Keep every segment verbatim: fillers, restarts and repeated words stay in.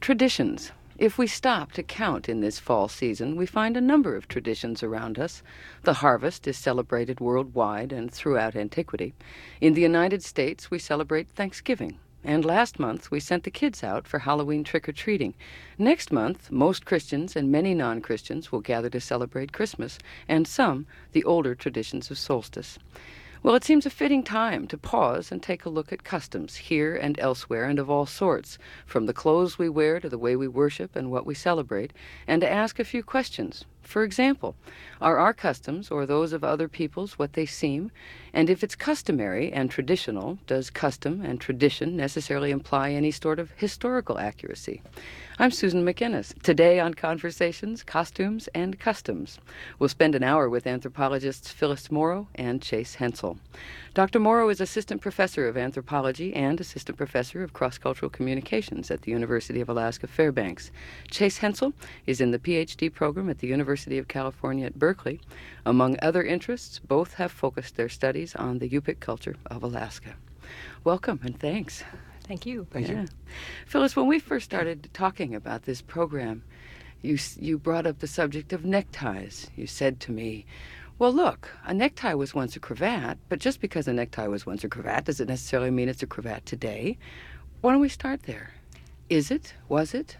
Traditions. If we stop to count in this fall season, we find a number of traditions around us. The harvest is celebrated worldwide and throughout antiquity. In the United States, we celebrate Thanksgiving. And last month, we sent the kids out for Halloween trick-or-treating. Next month, most Christians and many non-Christians will gather to celebrate Christmas, and some, the older traditions of solstice. Well, it seems a fitting time to pause and take a look at customs here and elsewhere and of all sorts, from the clothes we wear to the way we worship and what we celebrate, and to ask a few questions. For example, are our customs or those of other peoples what they seem? And if it's customary and traditional, does custom and tradition necessarily imply any sort of historical accuracy? I'm Susan McInnes. Today on Conversations, Costumes, and Customs. We'll spend an hour with anthropologists Phyllis Morrow and Chase Hensel. Doctor Morrow is assistant professor of anthropology and assistant professor of cross-cultural communications at the University of Alaska Fairbanks. Chase Hensel is in the P H D program at the University of California at Berkeley. Among other interests, both have focused their studies on the Yupik culture of Alaska. Welcome and thanks. Thank you. Thank yeah. you. Phyllis, when we first started talking about this program, you you brought up the subject of neckties. You said to me, well, look, a necktie was once a cravat, but just because a necktie was once a cravat doesn't necessarily mean it's a cravat today. Why don't we start there? Is it? Was it?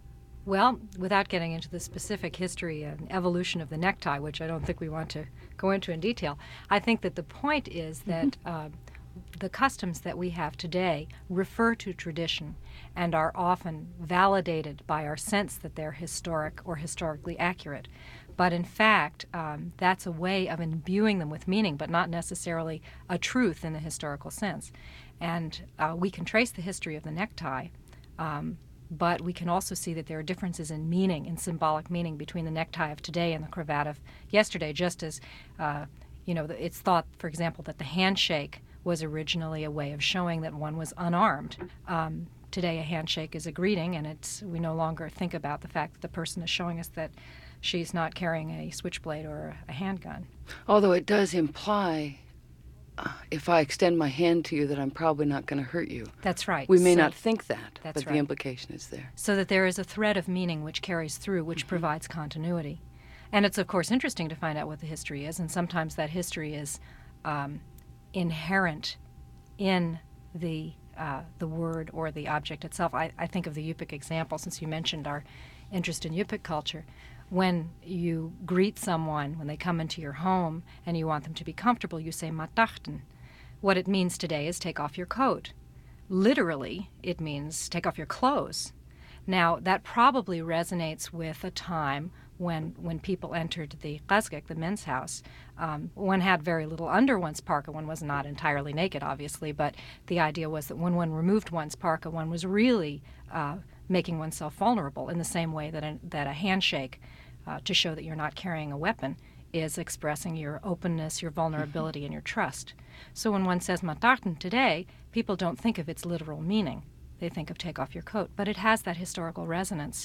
Well, without getting into the specific history and evolution of the necktie, which I don't think we want to go into in detail, I think that the point is that mm-hmm. uh, the customs that we have today refer to tradition and are often validated by our sense that they're historic or historically accurate. But in fact, um, that's a way of imbuing them with meaning, but not necessarily a truth in the historical sense. And uh, we can trace the history of the necktie, um, but we can also see that there are differences in meaning, in symbolic meaning, between the necktie of today and the cravat of yesterday, just as, uh, you know, it's thought, for example, that the handshake was originally a way of showing that one was unarmed. Um, today, a handshake is a greeting, and it's we no longer think about the fact that the person is showing us that she's not carrying a switchblade or a handgun. Although it does imply, uh, if I extend my hand to you, that I'm probably not going to hurt you. That's right. We may so, not think that, that's but right. the implication is there. So that there is a thread of meaning which carries through, which mm-hmm. provides continuity. And it's, of course, interesting to find out what the history is, and sometimes that history is um, inherent in the uh, the word or the object itself. I, I think of the Yupik example, since you mentioned our interest in Yupik culture. When you greet someone, when they come into your home and you want them to be comfortable, you say matachten. What it means today is take off your coat. Literally, it means take off your clothes. Now, that probably resonates with a time when when people entered the qazgek, the men's house. Um, one had very little under one's parka. One was not entirely naked, obviously, but the idea was that when one removed one's parka, one was really uh, making oneself vulnerable in the same way that a, that a handshake uh, to show that you're not carrying a weapon is expressing your openness, your vulnerability, and your trust. So when one says matachten today, people don't think of its literal meaning. They think of take off your coat, but it has that historical resonance.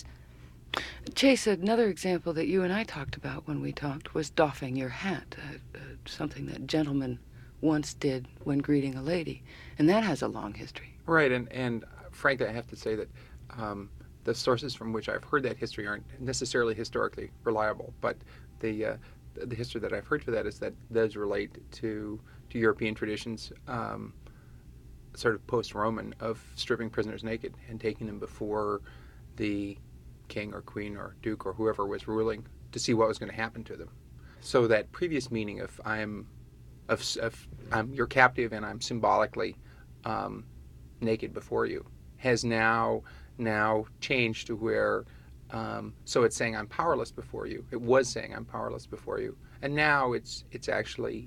Chase, another example that you and I talked about when we talked was doffing your hat, uh, uh, something that gentlemen once did when greeting a lady, and that has a long history. Right, and, and frankly, I have to say that um, the sources from which I've heard that history aren't necessarily historically reliable, but the uh, the history that I've heard for that is that those relate to, to European traditions, um, sort of post-Roman, of stripping prisoners naked and taking them before the king or queen or duke or whoever was ruling to see what was going to happen to them. So that previous meaning of I'm, of, of I'm your captive and I'm symbolically um, naked before you has now now changed to where um, so it's saying I'm powerless before you. It was saying I'm powerless before you, and now it's it's actually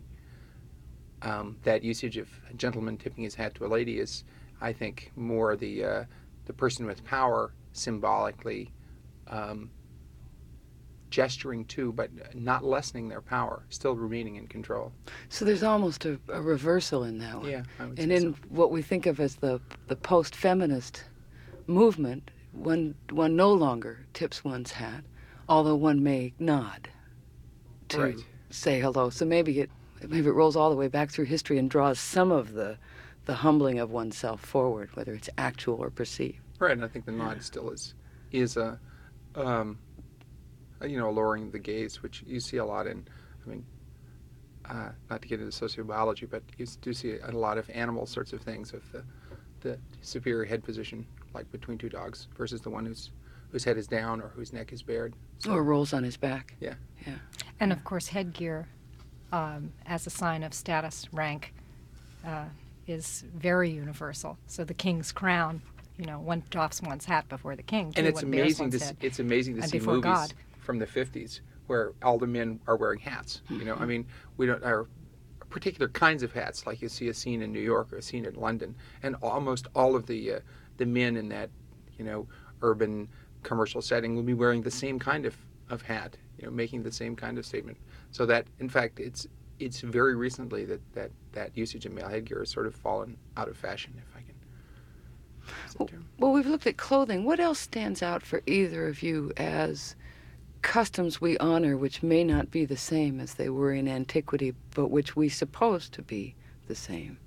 um, that usage of a gentleman tipping his hat to a lady is, I think, more the uh, the person with power symbolically Um, gesturing to, but not lessening their power, still remaining in control. So there's almost a, a reversal in that one. Yeah, I would and say in so. what we think of as the, the post-feminist movement, one, one no longer tips one's hat, although one may nod to Right. say hello. So maybe it maybe it rolls all the way back through history and draws some of the, the humbling of oneself forward, whether it's actual or perceived. Right, and I think the nod still is is a, um, a, you know, lowering the gaze, which you see a lot in. I mean, uh, not to get into sociobiology, but you do see a lot of animal sorts of things of the the superior head position, like between two dogs, versus the one whose whose head is down or whose neck is bared. So, Or rolls on his back. Yeah. Yeah. And of course, headgear um, as a sign of status, rank, uh, is very universal. So the king's crown, you know, one doffs one's hat before the king, too, And it's one bears amazing one's to s- head. it's amazing to And see before movies God. from the fifties where all the men are wearing hats. You know, I mean, we don't are particular kinds of hats, like you see a scene in New York or a scene in London, and almost all of the uh, the men in that, you know, urban commercial setting will be wearing the same kind of, of hat, you know, making the same kind of statement. So that, in fact, it's it's very recently that that, that usage of male headgear has sort of fallen out of fashion, if I can use that Well, term. well, we've looked at clothing. What else stands out for either of you as customs we honor which may not be the same as they were in antiquity, but which we suppose to be the same?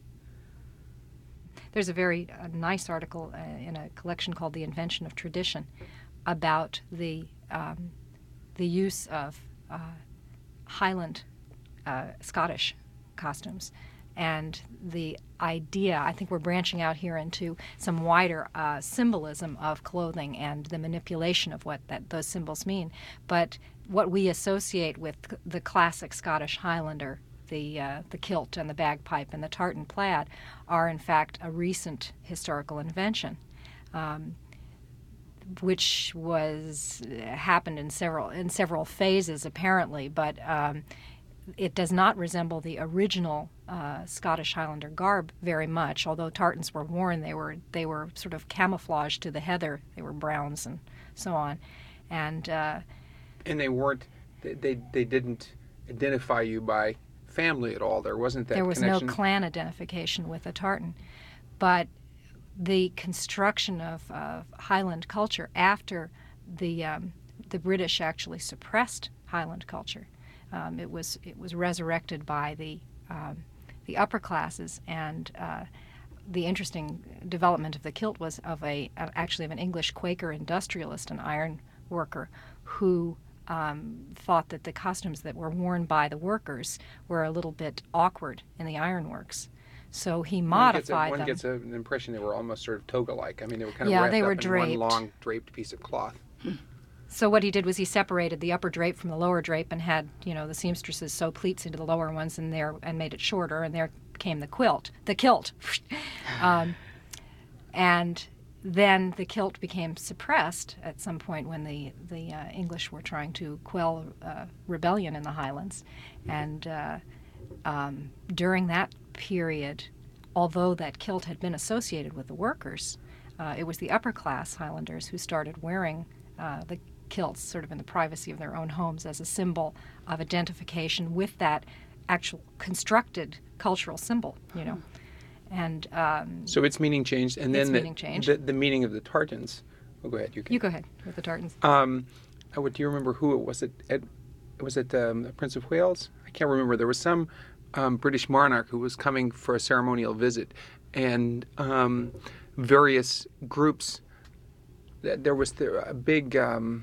There's a very uh, nice article uh, in a collection called The Invention of Tradition about the um, the use of uh, Highland uh, Scottish costumes. And the idea, I think we're branching out here into some wider uh, symbolism of clothing and the manipulation of what that those symbols mean. But what we associate with the classic Scottish Highlander, the uh, the kilt and the bagpipe and the tartan plaid, are in fact a recent historical invention, um, which was uh, happened in several in several phases apparently, but. Um, It does not resemble the original uh, Scottish Highlander garb very much. Although tartans were worn, they were they were sort of camouflaged to the heather. They were browns and so on, and uh, And they weren't, they, they, they didn't identify you by family at all. There wasn't that there was connection. no clan identification with a tartan. But the construction of uh, Highland culture after the um, the British actually suppressed Highland culture. Um, it was it was resurrected by the um, the upper classes, and uh, the interesting development of the kilt was of a uh, actually of an English Quaker industrialist, an iron worker, who um, thought that the costumes that were worn by the workers were a little bit awkward in the ironworks. So he One gets, a, modified one them. gets a, an impression they were almost sort of toga-like. I mean, they were kind of Yeah, wrapped they were up in one draped. long draped piece of cloth. So what he did was he separated the upper drape from the lower drape and had, you know, the seamstresses sew pleats into the lower ones and there and made it shorter, and there came the quilt, the kilt. um, and then the kilt became suppressed at some point when the the uh, English were trying to quell uh, rebellion in the Highlands, and uh, um, during that period, although that kilt had been associated with the workers, uh, it was the upper class Highlanders who started wearing uh, the kilts sort of in the privacy of their own homes as a symbol of identification with that actual constructed cultural symbol, you know. And um, So its meaning changed, and then Its the, meaning changed. The, the meaning of the tartans. Oh, go ahead. You can. you go ahead with the tartans. Um, oh, do you remember who it was? It Ed, was it um, the Prince of Wales? I can't remember. There was some um, British monarch who was coming for a ceremonial visit, and um, various groups. There was the, a big um,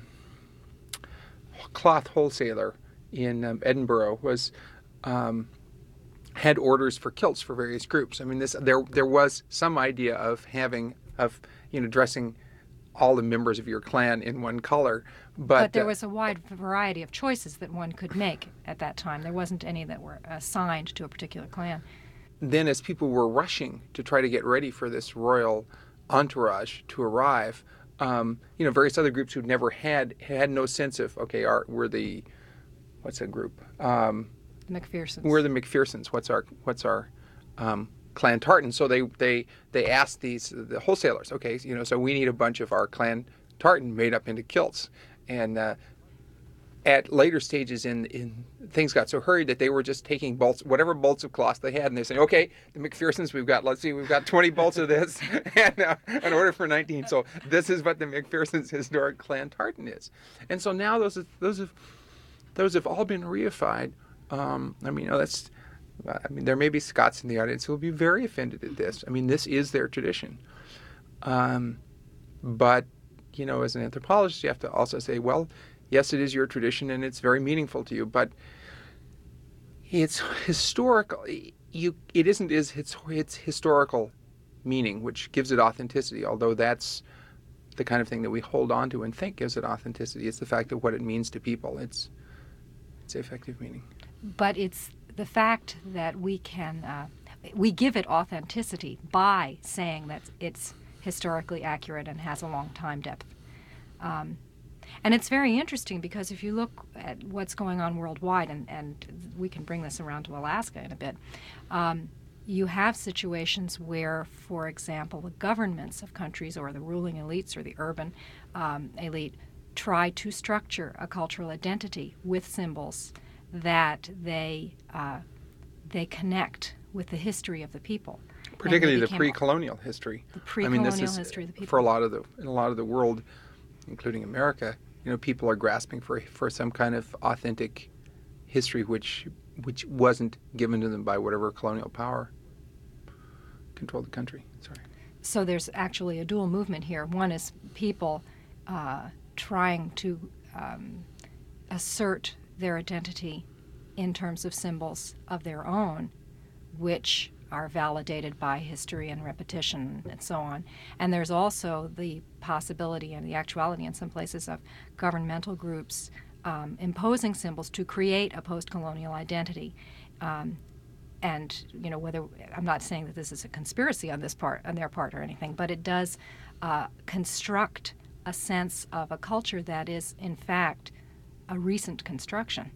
cloth wholesaler in um, Edinburgh was um, had orders for kilts for various groups. I mean, this there there was some idea of having of you know dressing all the members of your clan in one color, but, But there uh, was a wide variety of choices that one could make at that time. There wasn't any that were assigned to a particular clan. then as people were rushing to try to get ready for this royal entourage to arrive, um, you know, various other groups who'd never had had no sense of okay, our, we're the what's that group? Um, The McPhersons. we're the McPhersons. What's our what's our um, clan tartan? So they they they asked these the wholesalers. Okay, you know, so we need a bunch of our clan tartan made up into kilts, and uh, at later stages in in things got so hurried that they were just taking bolts, whatever bolts of cloth they had, and they're saying, okay, the McPhersons, we've got, let's see, we've got twenty bolts of this, and uh, an order for nineteen. So this is what the McPhersons' historic clan tartan is, and so now those those have those have all been reified. Um, I mean, you know, that's. I mean, there may be Scots in the audience who will be very offended at this. I mean, this is their tradition. Um, but, you know, as an anthropologist, you have to also say, well, yes, it is your tradition and it's very meaningful to you, but it's historical. You, it isn't is its, its historical meaning, which gives it authenticity, although that's the kind of thing that we hold on to and think gives it authenticity. It's the fact of what it means to people. It's, it's effective meaning. But it's the fact that we can, uh, we give it authenticity by saying that it's historically accurate and has a long time depth. Um, and it's very interesting because if you look at what's going on worldwide, and, and we can bring this around to Alaska in a bit, um, you have situations where, for example, the governments of countries or the ruling elites or the urban um, elite try to structure a cultural identity with symbols that they uh, they connect with the history of the people. Particularly the pre-colonial history. The pre-colonial I mean, this is, history of the people. For a lot of the in a lot of the world, including America, you know, people are grasping for for some kind of authentic history, which which wasn't given to them by whatever colonial power controlled the country. Sorry. So there's actually a dual movement here. One is people uh, trying to um, assert their identity in terms of symbols of their own, which are validated by history and repetition and so on. And there's also the possibility and the actuality in some places of governmental groups um, imposing symbols to create a post-colonial identity. Um, and, you know, whether, I'm not saying that this is a conspiracy on this part, on their part or anything, but it does uh, construct a sense of a culture that is, in fact, a recent construction.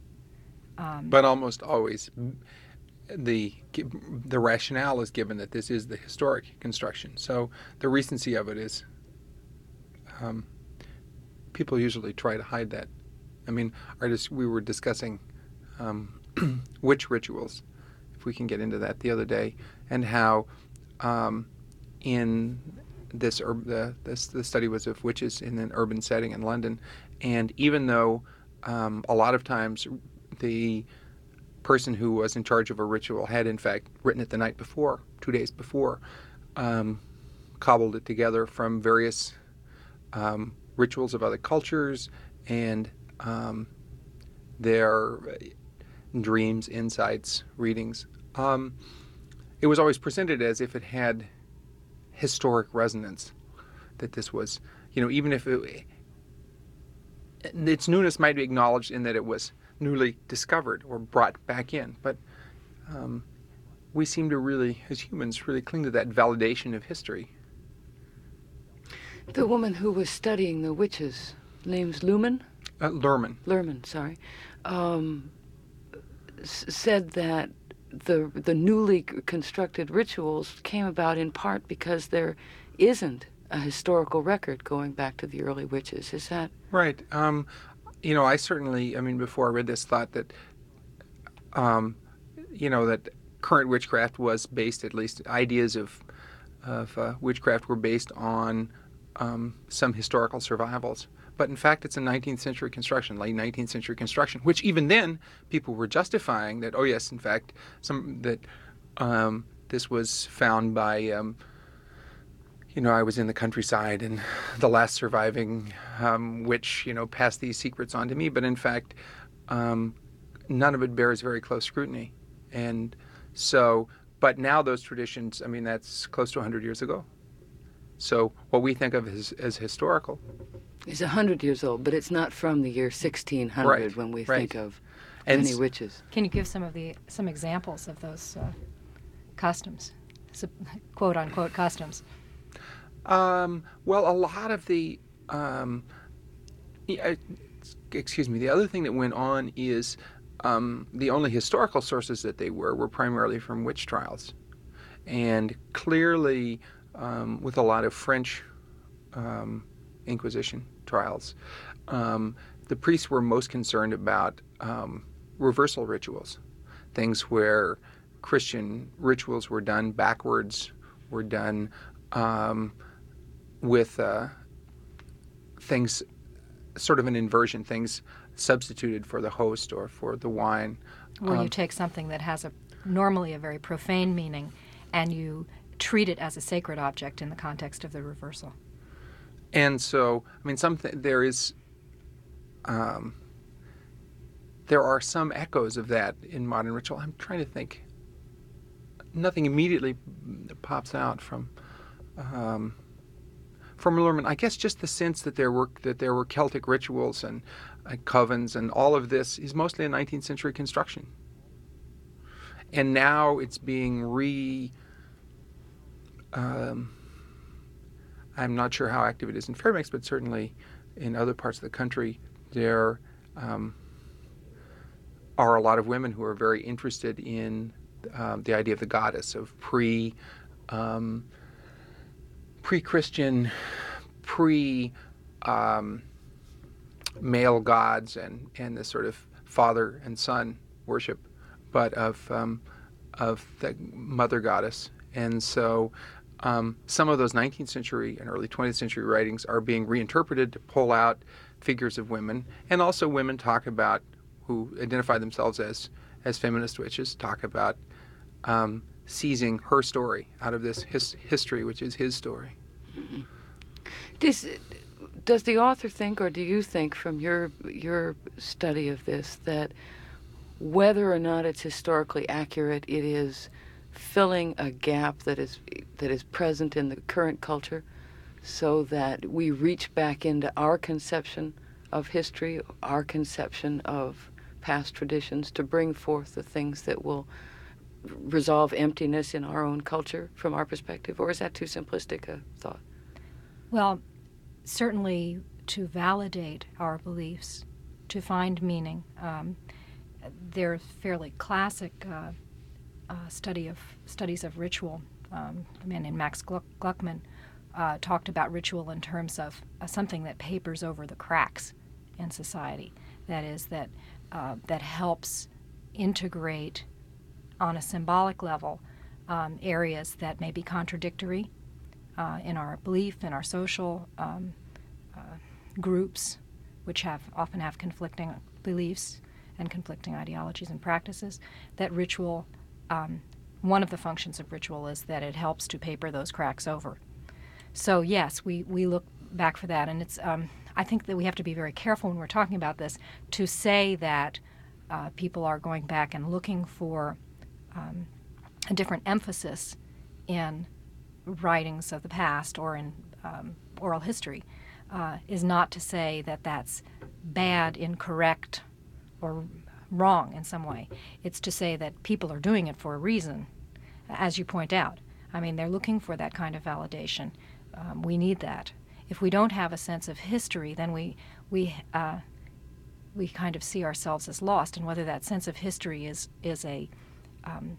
Um, but almost always the the rationale is given that this is the historic construction. So the recency of it is, um, people usually try to hide that. I mean, artists, we were discussing um, witch rituals, if we can get into that, the other day, and how um, in this, ur- the, this the study was of witches in an urban setting in London, and even though um, a lot of times the person who was in charge of a ritual had in fact written it the night before, two days before, um, cobbled it together from various um, rituals of other cultures and um, their dreams, insights, readings. Um, it was always presented as if it had historic resonance, that this was, you know, even if it, its newness might be acknowledged in that it was newly discovered or brought back in, but um, we seem to really, as humans, really cling to that validation of history. The woman who was studying the witches, name's Luhmann? Uh, Luhrmann. Luhrmann, sorry, um, s- said that the the newly c- constructed rituals came about in part because there isn't a historical record going back to the early witches. Is that right? Um, you know, I certainly, I mean, before I read this, thought that, um, you know, that current witchcraft was based, at least ideas of of uh, witchcraft were based on um, some historical survivals. But in fact, it's a nineteenth century construction, late nineteenth century construction, which even then people were justifying that, oh yes, in fact, some that um, this was found by, um, you know, I was in the countryside and the last surviving um, witch, you know, passed these secrets on to me. But in fact, um, none of it bears very close scrutiny. And so, but now those traditions, I mean, that's close to one hundred years ago. So what we think of as, as historical is one hundred years old, but it's not from the year sixteen hundred Right, when we right. think of And many s- witches. Can you give some of the some examples of those uh, customs, so, quote unquote customs? Um, well, a lot of the, um, yeah, excuse me, the other thing that went on is um, the only historical sources that they were were primarily from witch trials. And clearly, um, with a lot of French um, Inquisition trials, um, the priests were most concerned about um, reversal rituals, things where Christian rituals were done backwards, were done um, with uh, things, sort of an inversion, things substituted for the host or for the wine. Where Um, you take something that has a normally a very profane meaning and you treat it as a sacred object in the context of the reversal. And so, I mean, some there is, um, there are some echoes of that in modern ritual. I'm trying to think. Nothing immediately pops out from um, from Allurement. I guess just the sense that there were that there were Celtic rituals and uh, covens and all of this is mostly a nineteenth century construction. And now it's being re. Um, I'm not sure how active it is in Fairbanks, but certainly in other parts of the country, there um, are a lot of women who are very interested in um, the idea of the goddess, of pre, um, pre-Christian, pre um, male gods and and this sort of father and son worship, but of um, of the mother goddess. And so um, some of those nineteenth century and early twentieth century writings are being reinterpreted to pull out figures of women, and also women talk about, who identify themselves as as feminist witches, talk about um, seizing her story out of this his, history, which is his story. Mm-hmm. Does, does the author think, or do you think from your your study of this, that whether or not it's historically accurate, it is filling a gap that is that is present in the current culture, so that we reach back into our conception of history, our conception of past traditions, to bring forth the things that will resolve emptiness in our own culture from our perspective? Or is that too simplistic a thought? Well, certainly to validate our beliefs, to find meaning. Um, there's fairly classic uh, uh, study of studies of ritual. Um, a man named Max Gluck, Gluckman uh, talked about ritual in terms of uh, something that papers over the cracks in society. That is, that uh, that helps integrate on a symbolic level um, areas that may be contradictory uh, in our belief, in our social um, uh, groups, which have often have conflicting beliefs and conflicting ideologies and practices. That ritual, um, one of the functions of ritual is that it helps to paper those cracks over. So yes, we, we look back for that, and it's um, I think that we have to be very careful when we're talking about this to say that uh, people are going back and looking for um, a different emphasis in writings of the past or in um, oral history, uh, is not to say that that's bad, incorrect, or wrong in some way. It's to say that people are doing it for a reason, as you point out. I mean, they're looking for that kind of validation. Um, we need that. If we don't have a sense of history, then we we uh, we kind of see ourselves as lost. And whether that sense of history is is a um,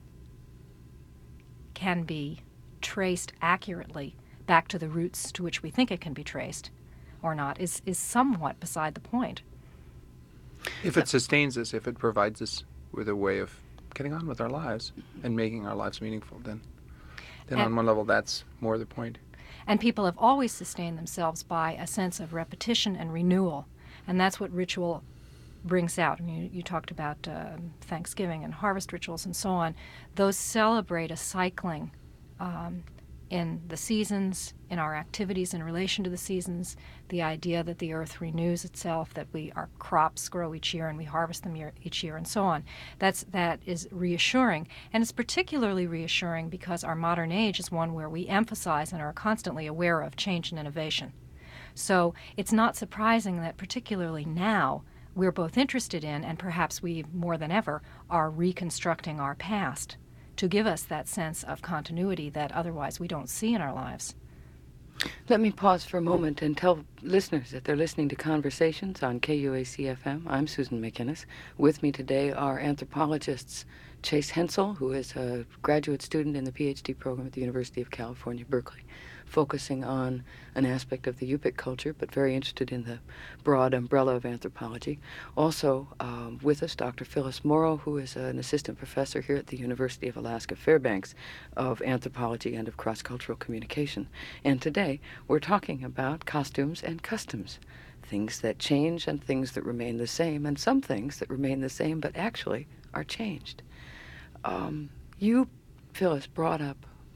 can be traced accurately back to the roots to which we think it can be traced, or not, is is somewhat beside the point. If it sustains us, if it provides us with a way of getting on with our lives and making our lives meaningful, then then and, on one level that's more the point. And people have always sustained themselves by a sense of repetition and renewal, and that's what ritual brings out. I mean, you, you talked about uh, Thanksgiving and harvest rituals and so on. Those celebrate a cycling um, in the seasons, in our activities in relation to the seasons, the idea that the earth renews itself, that we our crops grow each year and we harvest them year, each year, and so on. That's that is reassuring, and it's particularly reassuring because our modern age is one where we emphasize and are constantly aware of change and innovation. So it's not surprising that particularly now we're both interested in, and perhaps we more than ever are reconstructing our past to give us that sense of continuity that otherwise we don't see in our lives. Let me pause for a moment and tell listeners that they're listening to Conversations on K U A C F M. I'm Susan McInnes. With me today are anthropologists Chase Hensel, who is a graduate student in the PhD program at the University of California, Berkeley, focusing on an aspect of the Yupik culture, but very interested in the broad umbrella of anthropology. Also um, with us, Doctor Phyllis Morrow, who is an assistant professor here at the University of Alaska Fairbanks of anthropology and of cross-cultural communication. And today, we're talking about costumes and customs, things that change and things that remain the same, and some things that remain the same but actually are changed. Um, you, Phyllis, brought up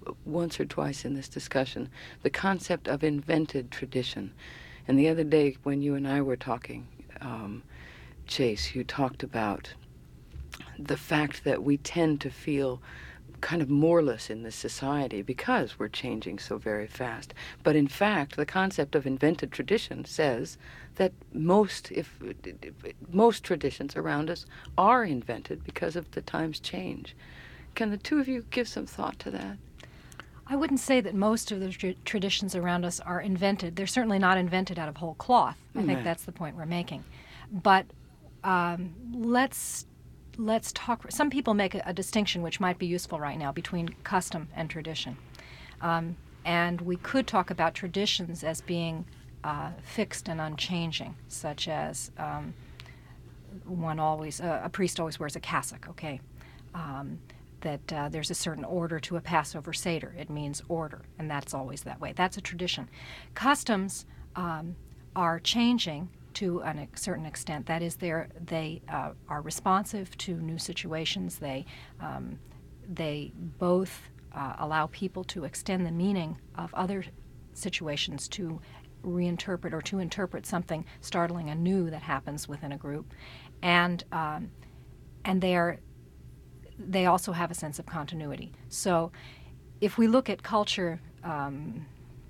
once or twice in this discussion the concept of invented tradition. And the other day when you and I were talking, um, Chase, you talked about the fact that we tend to feel kind of moreless in this society because we're changing so very fast. But in fact, the concept of invented tradition says that most, if, if most traditions around us are invented because of the times change. Can the two of you give some thought to that? I wouldn't say that most of the tr- traditions around us are invented. They're certainly not invented out of whole cloth. I think Right. that's the point we're making. But um, let's let's talk. Some people make a, a distinction which might be useful right now between custom and tradition. Um, and we could talk about traditions as being uh, fixed and unchanging, such as um, one always, uh, a priest always wears a cassock, okay? Um, that uh, there's a certain order to a Passover Seder. It means order, and that's always that way. That's a tradition. Customs um, are changing to an, a certain extent. That is, they're, they uh, are responsive to new situations. They, um, they both uh, allow people to extend the meaning of other situations to reinterpret or to interpret something startling and new that happens within a group. And, um, and they are they also have a sense of continuity. So if we look at culture um,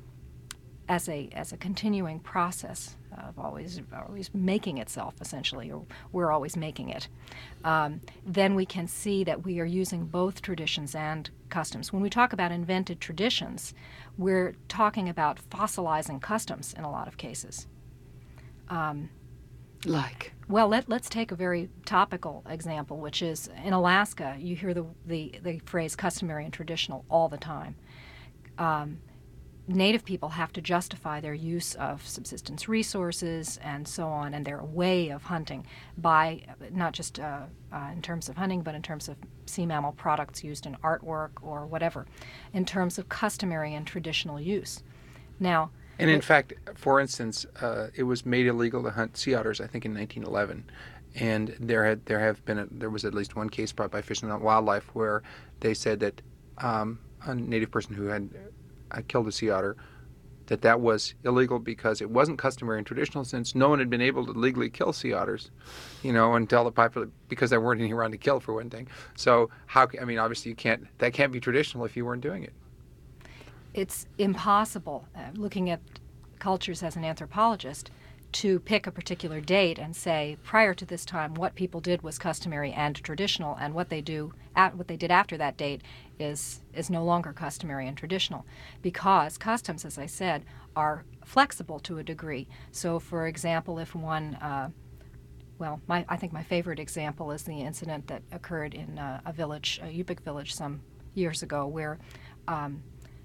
as a as a continuing process of always always making itself, essentially, or we're always making it, um, then we can see that we are using both traditions and customs. When we talk about invented traditions, we're talking about fossilizing customs in a lot of cases. Um, Like? Well, let, let's take a very topical example, which is in Alaska, you hear the, the, the phrase customary and traditional all the time. Um, Native people have to justify their use of subsistence resources and so on, and their way of hunting by not just uh, uh, in terms of hunting, but in terms of sea mammal products used in artwork or whatever, in terms of customary and traditional use. Now, And in fact, for instance, uh, it was made illegal to hunt sea otters, I think, in nineteen eleven, and there had there have been a, there was at least one case brought by Fish and Wildlife where they said that um, a native person who had uh, killed a sea otter, that that was illegal because it wasn't customary and traditional, since no one had been able to legally kill sea otters, you know, until the popular because there weren't any around to kill, for one thing. So how? I mean, obviously, you can't that can't be traditional if you weren't doing it. It's impossible, uh, looking at cultures as an anthropologist, to pick a particular date and say prior to this time what people did was customary and traditional, and what they do at, what they did after that date is is no longer customary and traditional, because customs, as I said, are flexible to a degree. So, for example, if one uh, well, my, I think my favorite example is the incident that occurred in uh, a village, a Yupik village, some years ago, where um,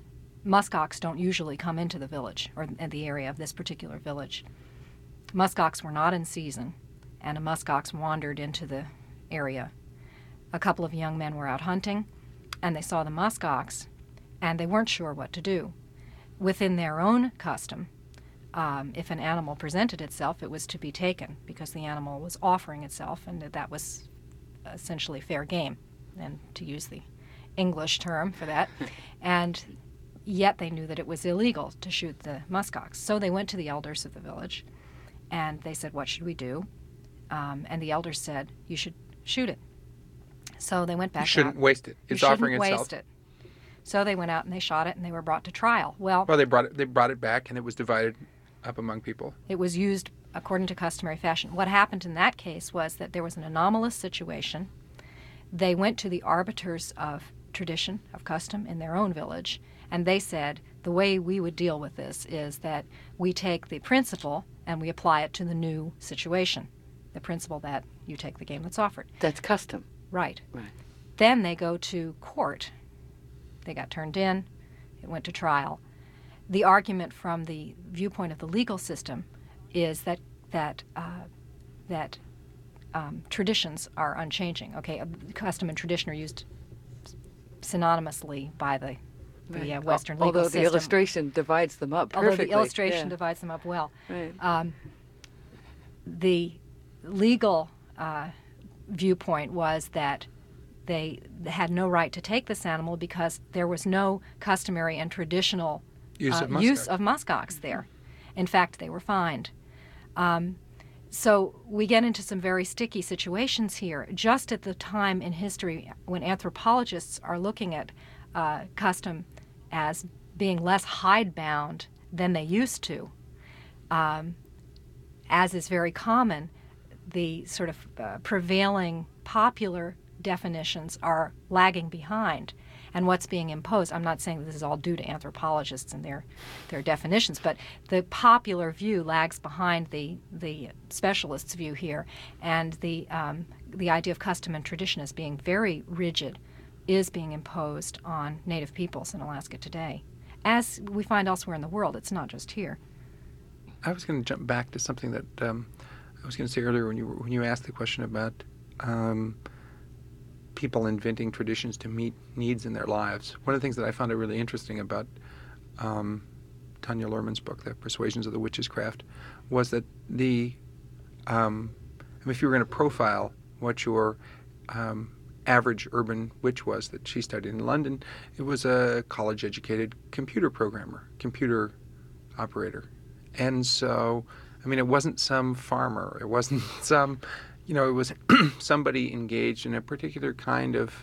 muskox don't usually come into the village or in the area of this particular village. Muskox were not in season, and a muskox wandered into the area. A couple of young men were out hunting, and they saw the muskox, and they weren't sure what to do. Within their own custom, um, if an animal presented itself, it was to be taken because the animal was offering itself, and that was essentially fair game, and to use the English term for that. And yet they knew that it was illegal to shoot the muskox. So they went to the elders of the village, and they said, what should we do? Um, and the elders said, you should shoot it. So they went back out. You shouldn't out. waste it. It's you offering shouldn't itself. waste it. So they went out and they shot it, and they were brought to trial. Well, Well, they brought it. They brought it back, and it was divided up among people. it was used according to customary fashion. What happened in that case was that there was an anomalous situation. They went to the arbiters of tradition, of custom in their own village, and they said, the way we would deal with this is that we take the principle and we apply it to the new situation. The principle that you take the game that's offered. That's custom. Right. Right. Then they go to court. They got turned in. It went to trial. The argument from the viewpoint of the legal system is that that uh, that um, traditions are unchanging. Okay, custom and tradition are used synonymously by the the Right. uh, Western Al- legal Although system. the illustration divides them up Although perfectly. the illustration yeah. divides them up well. Right. Um, the legal uh, viewpoint was that they had no right to take this animal because there was no customary and traditional Use uh, of muskox. use of muskox there. In fact, they were fined. Um, so we get into some very sticky situations here. Just at the time in history when anthropologists are looking at uh, custom as being less hidebound than they used to, um, as is very common, the sort of uh, prevailing popular definitions are lagging behind. And what's being imposed, I'm not saying this is all due to anthropologists and their their definitions, but the popular view lags behind the the specialists' view here, and the um, the idea of custom and tradition as being very rigid is being imposed on Native peoples in Alaska today, as we find elsewhere in the world. It's not just here. I was going to jump back to something that um, I was going to say earlier when you were, when you asked the question about um, people inventing traditions to meet needs in their lives. One of the things that I found really interesting about um, Tanya Luhrmann's book, The Persuasions of the Witch's Craft, was that the um, I mean, if you were going to profile what your um, average urban witch was that she studied in London, it was a college-educated computer programmer, computer operator. And so, I mean, it wasn't some farmer. It wasn't some, you know, it was somebody engaged in a particular kind of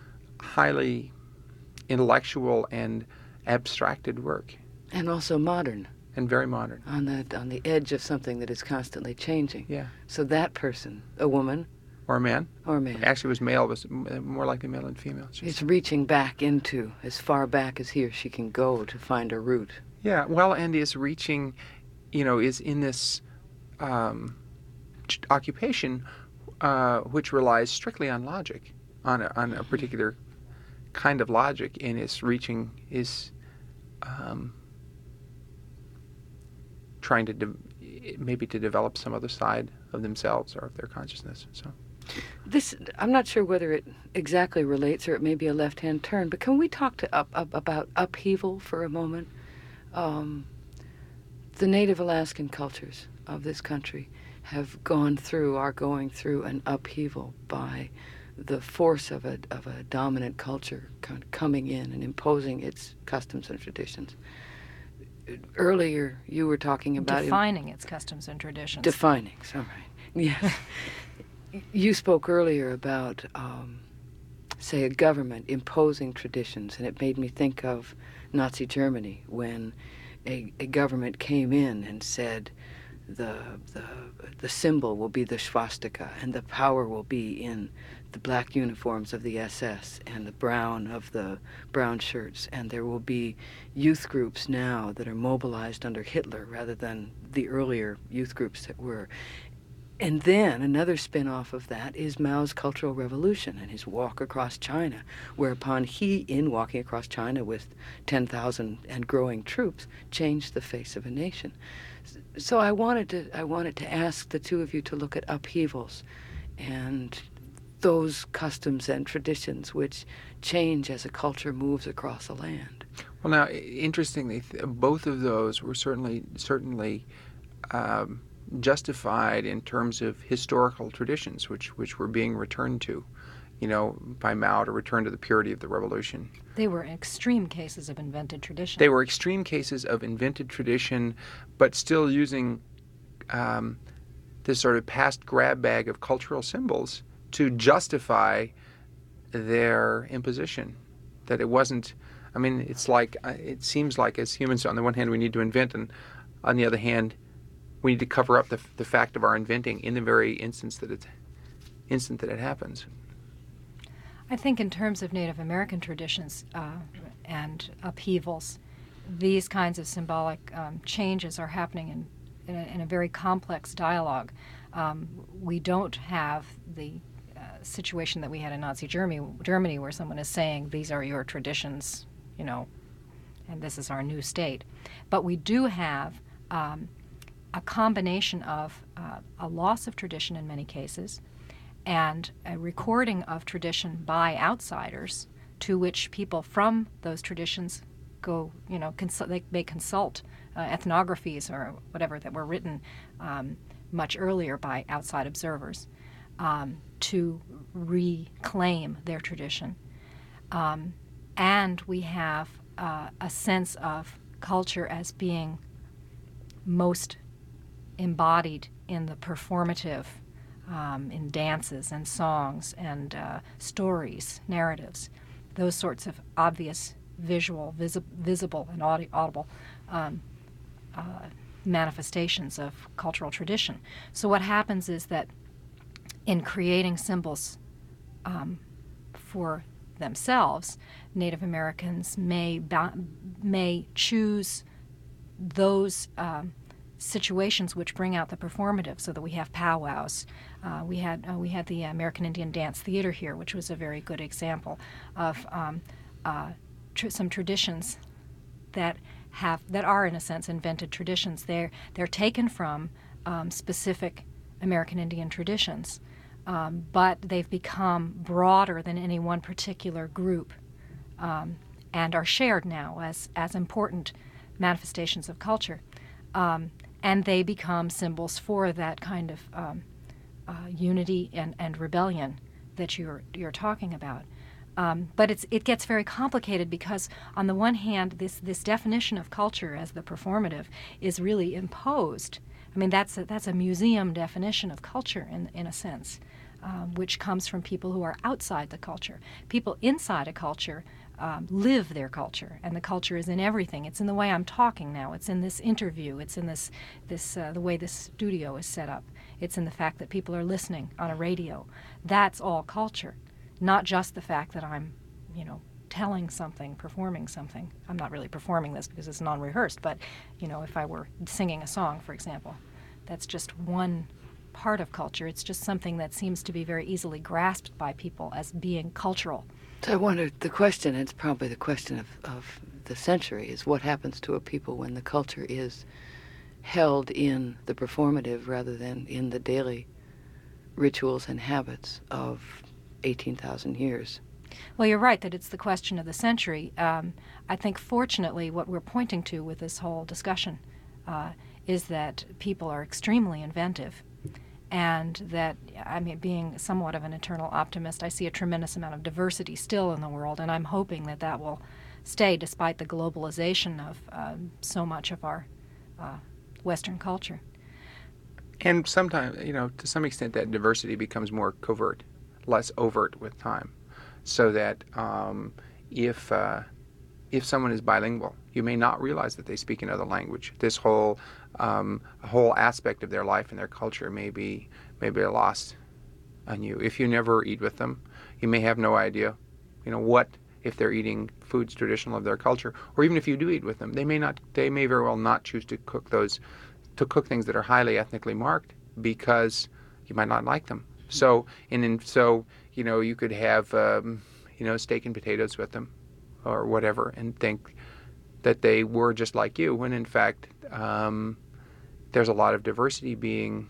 highly intellectual and abstracted work. And also modern. And very modern. On the, on the edge of something that is constantly changing. Yeah. So that person, a woman. Or a man. Or a man. Actually, it was male, was more likely male than female. It's reaching back into, as far back as he or she can go to find a root. Yeah, well, and is reaching, you know, is in this um, occupation uh, which relies strictly on logic, on a, on a particular kind of logic, and is reaching, is um, trying to de- maybe to develop some other side of themselves or of their consciousness. So. This, I'm not sure whether it exactly relates or it may be a left-hand turn, but can we talk to up, up about upheaval for a moment? Um, the Native Alaskan cultures of this country have gone through, are going through an upheaval by the force of a of a dominant culture kind of coming in and imposing its customs and traditions. Earlier, you were talking about defining its customs and traditions. Defining, so right, yes. You spoke earlier about, um, say, a government imposing traditions, and it made me think of Nazi Germany when a, a government came in and said the, the the symbol will be the swastika, and the power will be in the black uniforms of the S S and the brown of the brown shirts, and there will be youth groups now that are mobilized under Hitler rather than the earlier youth groups that were. And then another spin-off of that is Mao's Cultural Revolution and his walk across China, whereupon he, in walking across China with ten thousand and growing troops, changed the face of a nation. So I wanted to I wanted to ask the two of you to look at upheavals and those customs and traditions which change as a culture moves across a land. Well, now, interestingly, both of those were certainly certainly um, justified in terms of historical traditions, which which were being returned to, you know, by Mao to return to the purity of the revolution. They were extreme cases of invented tradition. They were extreme cases of invented tradition, but still using um, this sort of past grab bag of cultural symbols to justify their imposition. That it wasn't, I mean, it's like, it seems like as humans, on the one hand, we need to invent, and on the other hand, we need to cover up the, the fact of our inventing in the very instance that it's, instant that it happens. I think in terms of Native American traditions uh, and upheavals, these kinds of symbolic um, changes are happening in, in, a, in a very complex dialogue. Um, we don't have the uh, situation that we had in Nazi Germany, Germany, where someone is saying, these are your traditions, you know, and this is our new state. But we do have um, a combination of uh, a loss of tradition in many cases, and a recording of tradition by outsiders to which people from those traditions go, you know, consult, they, they consult uh, ethnographies or whatever that were written um, much earlier by outside observers. Um, to reclaim their tradition. Um, and we have uh, a sense of culture as being most embodied in the performative, um, in dances and songs and uh, stories, narratives, those sorts of obvious visual, visi- visible, and audi- audible um, uh, manifestations of cultural tradition. So what happens is that in creating symbols um, for themselves, Native Americans may ba- may choose those um, situations which bring out the performative, so that we have powwows. Uh, we had uh, we had the American Indian Dance Theater here, which was a very good example of um, uh, tr- some traditions that have that are in a sense invented traditions. They're they're taken from um, specific American Indian traditions, um, but they've become broader than any one particular group, um, and are shared now as as important manifestations of culture. Um, and they become symbols for that kind of um, uh, unity and, and rebellion that you're you're talking about. Um, but it's it gets very complicated because, on the one hand, this this definition of culture as the performative is really imposed. I mean, that's a, that's a museum definition of culture in in a sense, um, which comes from people who are outside the culture. People inside a culture Um, live their culture, and the culture is in everything. It's in the way I'm talking now. It's in this interview. It's in this, this uh, the way this studio is set up. It's in the fact that people are listening on a radio. That's all culture, not just the fact that I'm, you know, telling something, performing something. I'm not really performing this because it's non-rehearsed, but, you know, if I were singing a song, for example, that's just one part of culture. It's just something that seems to be very easily grasped by people as being cultural. So I wonder, the question, it's probably the question of, of the century, is what happens to a people when the culture is held in the performative rather than in the daily rituals and habits of eighteen thousand years. Well, you're right that it's the question of the century. Um, I think, fortunately, what we're pointing to with this whole discussion uh, is that people are extremely inventive, and that, I mean, being somewhat of an eternal optimist, I see a tremendous amount of diversity still in the world, and I'm hoping that that will stay despite the globalization of uh, so much of our uh, Western culture. And sometimes, you know, to some extent, that diversity becomes more covert, less overt with time, so that um, if uh, if someone is bilingual, you may not realize that they speak another language. This whole um, whole aspect of their life and their culture may be may be lost on you. If you never eat with them, you may have no idea, you know, what if they're eating foods traditional of their culture, or even if you do eat with them, they may not. They may very well not choose to cook those to cook things that are highly ethnically marked because you might not like them. So and in, so you know you could have um, you know steak and potatoes with them, or whatever, and think that they were just like you, when in fact um, there's a lot of diversity being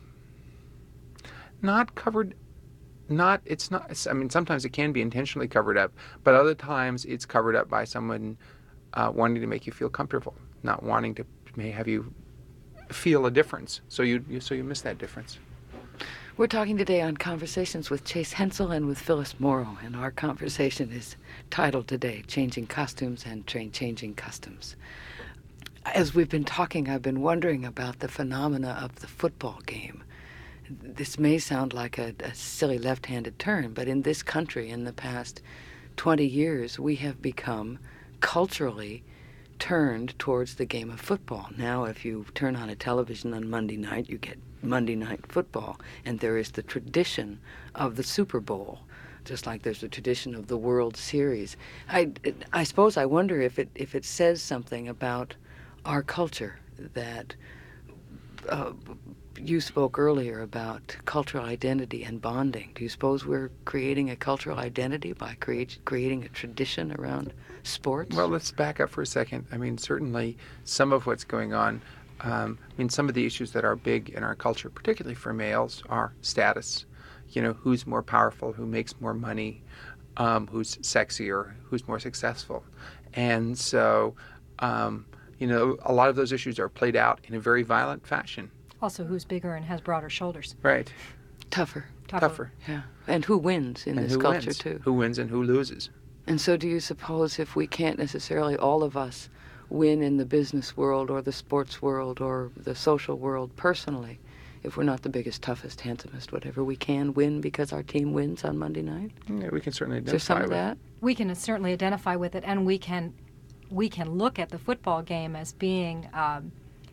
not covered. Not it's not. It's, I mean, sometimes it can be intentionally covered up, but other times it's covered up by someone uh, wanting to make you feel comfortable, not wanting to may have you feel a difference. So you, you so you miss that difference. We're talking today on Conversations with Chase Hensel and with Phyllis Morrow, and our conversation is titled today, Changing Costumes and Tra- Changing Customs. As we've been talking, I've been wondering about the phenomena of the football game. This may sound like a, a silly left-handed turn, but in this country, in the past twenty years, we have become culturally turned towards the game of football. Now, if you turn on a television on Monday night, you get Monday Night Football, and there is the tradition of the Super Bowl, just like there's a tradition of the World Series. I, I suppose I wonder if it if it says something about our culture that uh, you spoke earlier about cultural identity and bonding. Do you suppose we're creating a cultural identity by create, creating a tradition around sports? Well, let's back up for a second. I mean, certainly some of what's going on, um, I mean, some of the issues that are big in our culture, particularly for males, are status. You know, who's more powerful, who makes more money, um, who's sexier, who's more successful. And so, um, you know, a lot of those issues are played out in a very violent fashion. Also, who's bigger and has broader shoulders. Right. Tougher. Tougher. tougher. Yeah. And who wins in And this who culture, wins? too? Who wins and who loses? And so do you suppose if we can't necessarily, all of us, win in the business world or the sports world or the social world personally, if we're not the biggest, toughest, handsomest, whatever, we can win because our team wins on Monday night? Yeah, we can certainly Is there identify some of with that? We can certainly identify with it, and we can we can look at the football game as being um,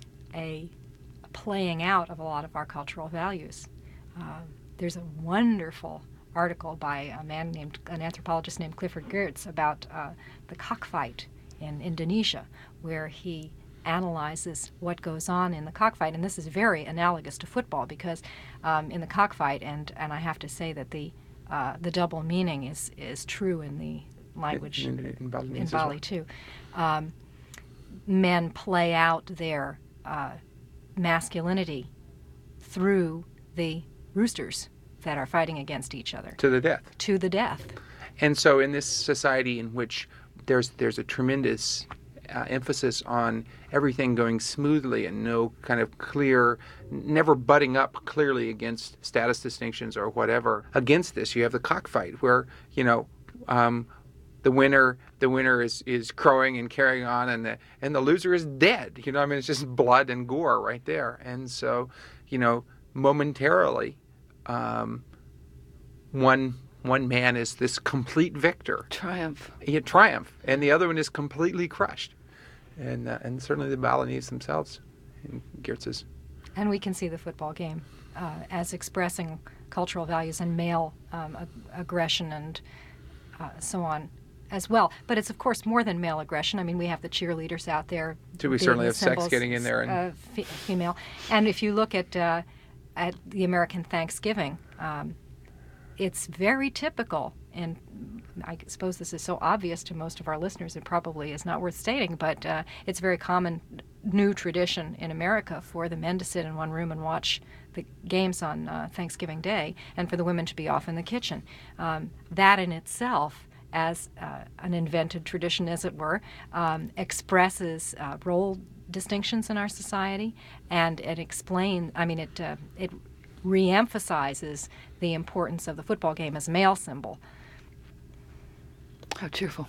a playing out of a lot of our cultural values. Uh, there's a wonderful article by a man named, an anthropologist named Clifford Geertz about uh, the cockfight in Indonesia, where he analyzes what goes on in the cockfight. And this is very analogous to football because um, in the cockfight, and, and I have to say that the uh, the double meaning is, is true in the language in, in, in Balinese in as Bali well. too. Um, men play out their uh, masculinity through the roosters that are fighting against each other To the death. to the death. And so in this society in which there's there's a tremendous uh, emphasis on everything going smoothly and no kind of clear, never butting up clearly against status distinctions or whatever, against this you have the cockfight where, you know, um, the winner the winner is, is crowing and carrying on, and the and the loser is dead. You know, I mean, it's just blood and gore right there. And so, you know, momentarily, um, one one man is this complete victor, Triumph. he had triumph, and the other one is completely crushed. And uh, and certainly the Balinese themselves, in Geertz's. And we can see the football game uh, as expressing cultural values and male um, ag- aggression and uh, so on as well. But it's, of course, more than male aggression. I mean, we have the cheerleaders out there. Do we being certainly the have sex symbols, getting in there? And Uh, fe- female. And if you look at, uh, at the American Thanksgiving, um, it's very typical, and I suppose this is so obvious to most of our listeners it probably is not worth stating, but uh, it's a very common new tradition in America for the men to sit in one room and watch the games on uh, Thanksgiving Day, and for the women to be off in the kitchen. Um, that in itself, as uh, an invented tradition, as it were, um, expresses uh, role distinctions in our society, and it explains, I mean, it uh, it reemphasizes the importance of the football game as a male symbol. How cheerful.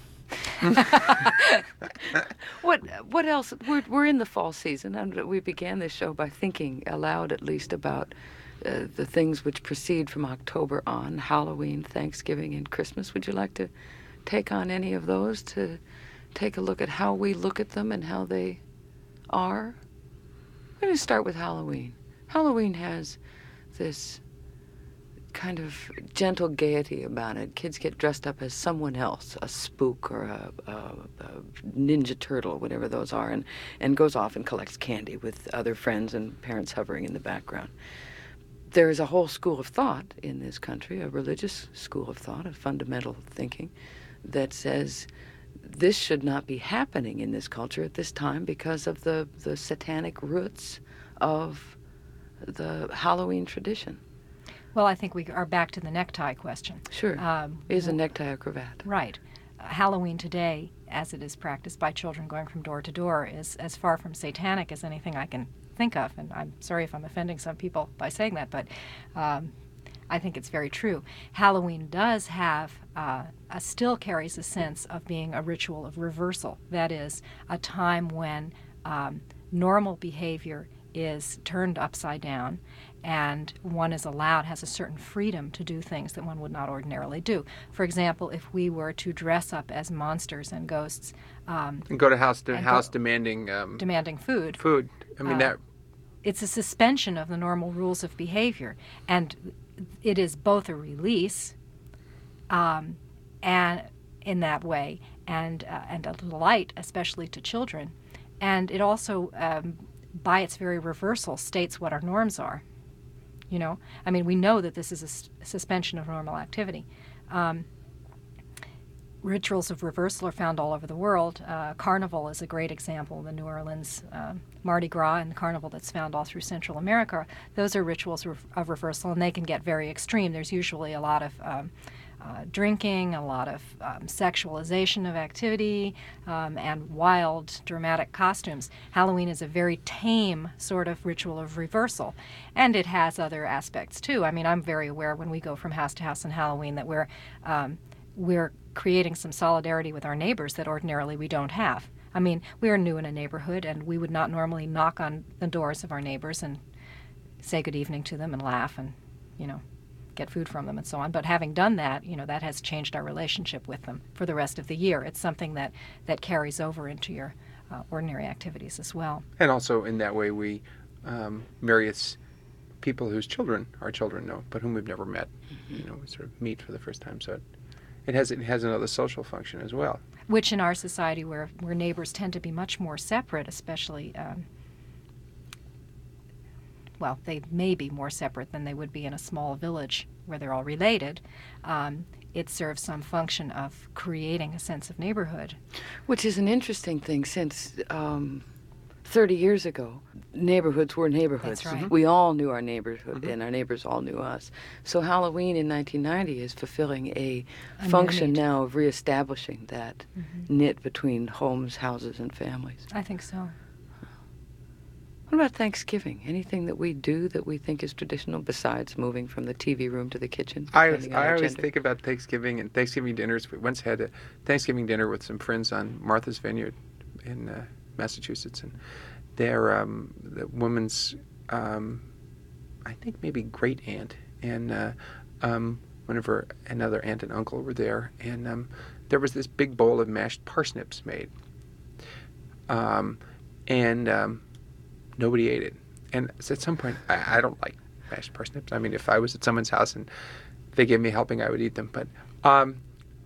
what what else? We're, we're in the fall season, and we began this show by thinking aloud, at least, about uh, the things which proceed from October on, Halloween, Thanksgiving, and Christmas. Would you like to take on any of those, to take a look at how we look at them and how they are? We're going to start with Halloween. Halloween has this kind of gentle gaiety about it. Kids get dressed up as someone else, a spook or a, a, a ninja turtle, whatever those are, and, and goes off and collects candy with other friends and parents hovering in the background. There is a whole school of thought in this country, a religious school of thought, a fundamental thinking, that says this should not be happening in this culture at this time because of the, the satanic roots of the Halloween tradition. Well, I think we are back to the necktie question. Sure. Um, Is a necktie or cravat? Right. Uh, Halloween today, as it is practiced by children going from door to door, is as far from satanic as anything I can think of. And I'm sorry if I'm offending some people by saying that, but um, I think it's very true. Halloween does have, uh, a, still carries a sense of being a ritual of reversal. That is, a time when um, normal behavior is turned upside down, and one is allowed, has a certain freedom to do things that one would not ordinarily do. For example, if we were to dress up as monsters and ghosts, um, and go to house to And house go- demanding um, demanding food, food. I mean Uh, that it's a suspension of the normal rules of behavior, and it is both a release, um, and in that way, and uh, and a delight, especially to children, and it also, um, by its very reversal, states what our norms are. You know, I mean, we know that this is a s- suspension of normal activity. Um, rituals of reversal are found all over the world. Uh, Carnival is a great example. The New Orleans uh, Mardi Gras and the Carnival that's found all through Central America. Those are rituals of, of reversal, and they can get very extreme. There's usually a lot of um, uh, drinking, a lot of um, sexualization of activity, um, and wild, dramatic costumes. Halloween is a very tame sort of ritual of reversal, and it has other aspects too. I mean, I'm very aware when we go from house to house on Halloween that we're um, we're creating some solidarity with our neighbors that ordinarily we don't have. I mean, we are new in a neighborhood, and we would not normally knock on the doors of our neighbors and say good evening to them and laugh and, you know, get food from them and so on. But having done that, you know, that has changed our relationship with them for the rest of the year. It's something that, that carries over into your uh, ordinary activities as well. And also in that way we um, marry us people whose children our children know, but whom we've never met. Mm-hmm. You know, we sort of meet for the first time. So it, it has it has another social function as well. Which in our society, where where neighbors tend to be much more separate, especially, um, well, they may be more separate than they would be in a small village where they're all related, um, it serves some function of creating a sense of neighborhood. Which is an interesting thing, since um, thirty years ago, neighborhoods were neighborhoods. That's right. We all knew our neighborhood, Mm-hmm. and our neighbors all knew us. So Halloween in nineteen ninety is fulfilling a, A function need. now of reestablishing that Mm-hmm. knit between homes, houses, and families. I think so. What about Thanksgiving? Anything that we do that we think is traditional besides moving from the T V room to the kitchen? I, depending on I our always gender? think about Thanksgiving and Thanksgiving dinners. We once had a Thanksgiving dinner with some friends on Martha's Vineyard in uh, Massachusetts, and their um, the woman's, um, I think maybe great aunt and uh, um, one of her another aunt and uncle were there, and um, there was this big bowl of mashed parsnips made, um, and um, nobody ate it. And at some point, I, I don't like mashed parsnips. I mean, if I was at someone's house and they gave me a helping, I would eat them. But um,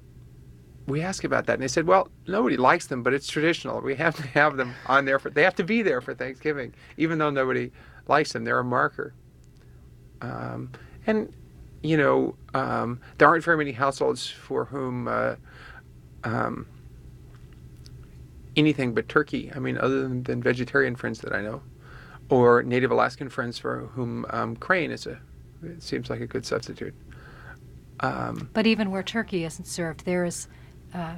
we asked about that, and they said, well, nobody likes them, but it's traditional. We have to have them on there. For, they have to be there for Thanksgiving, even though nobody likes them. They're a marker. Um, and, you know, um, there aren't very many households for whom uh, um, anything but turkey, I mean, other than, than vegetarian friends that I know, or Native Alaskan friends for whom um, crane is a, it seems like a good substitute. Um, But even where turkey isn't served, there is uh,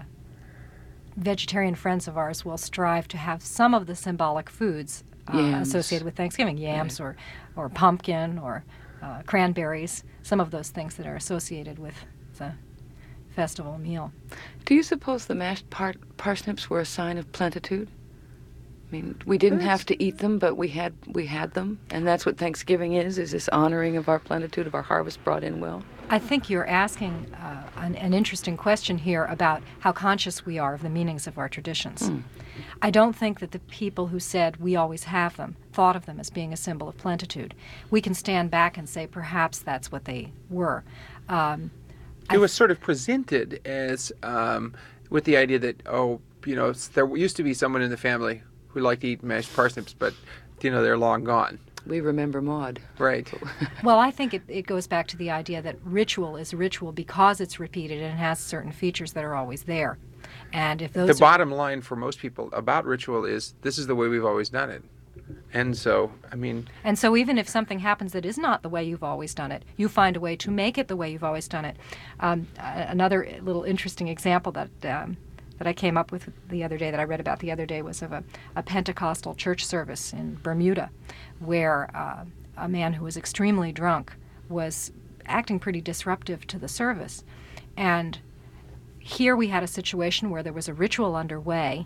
vegetarian friends of ours will strive to have some of the symbolic foods uh, Yams. associated with Thanksgiving, yams or, or pumpkin or uh, cranberries, some of those things that are associated with the festival meal. Do you suppose the mashed par- parsnips were a sign of plenitude? I mean, we didn't have to eat them, but we had we had them, and that's what Thanksgiving is, is this honoring of our plenitude, of our harvest brought in well? I think you're asking uh, an, an interesting question here about how conscious we are of the meanings of our traditions. Mm. I don't think that the people who said we always have them thought of them as being a symbol of plenitude. We can stand back and say perhaps that's what they were. Um, it was sort of presented as um, with the idea that, oh, you know, there used to be someone in the family who liked to eat mashed parsnips, but, you know, they're long gone. We remember Maud. Right. Well, I think it, it goes back to the idea that ritual is ritual because it's repeated and has certain features that are always there. And if those The are, bottom line for most people about ritual is this is the way we've always done it. And so, I mean... And so even if something happens that is not the way you've always done it, you find a way to make it the way you've always done it. Um, uh, another little interesting example that... Um, that I came up with the other day, that I read about the other day, was of a, a Pentecostal church service in Bermuda, where uh, a man who was extremely drunk was acting pretty disruptive to the service. And here we had a situation where there was a ritual underway,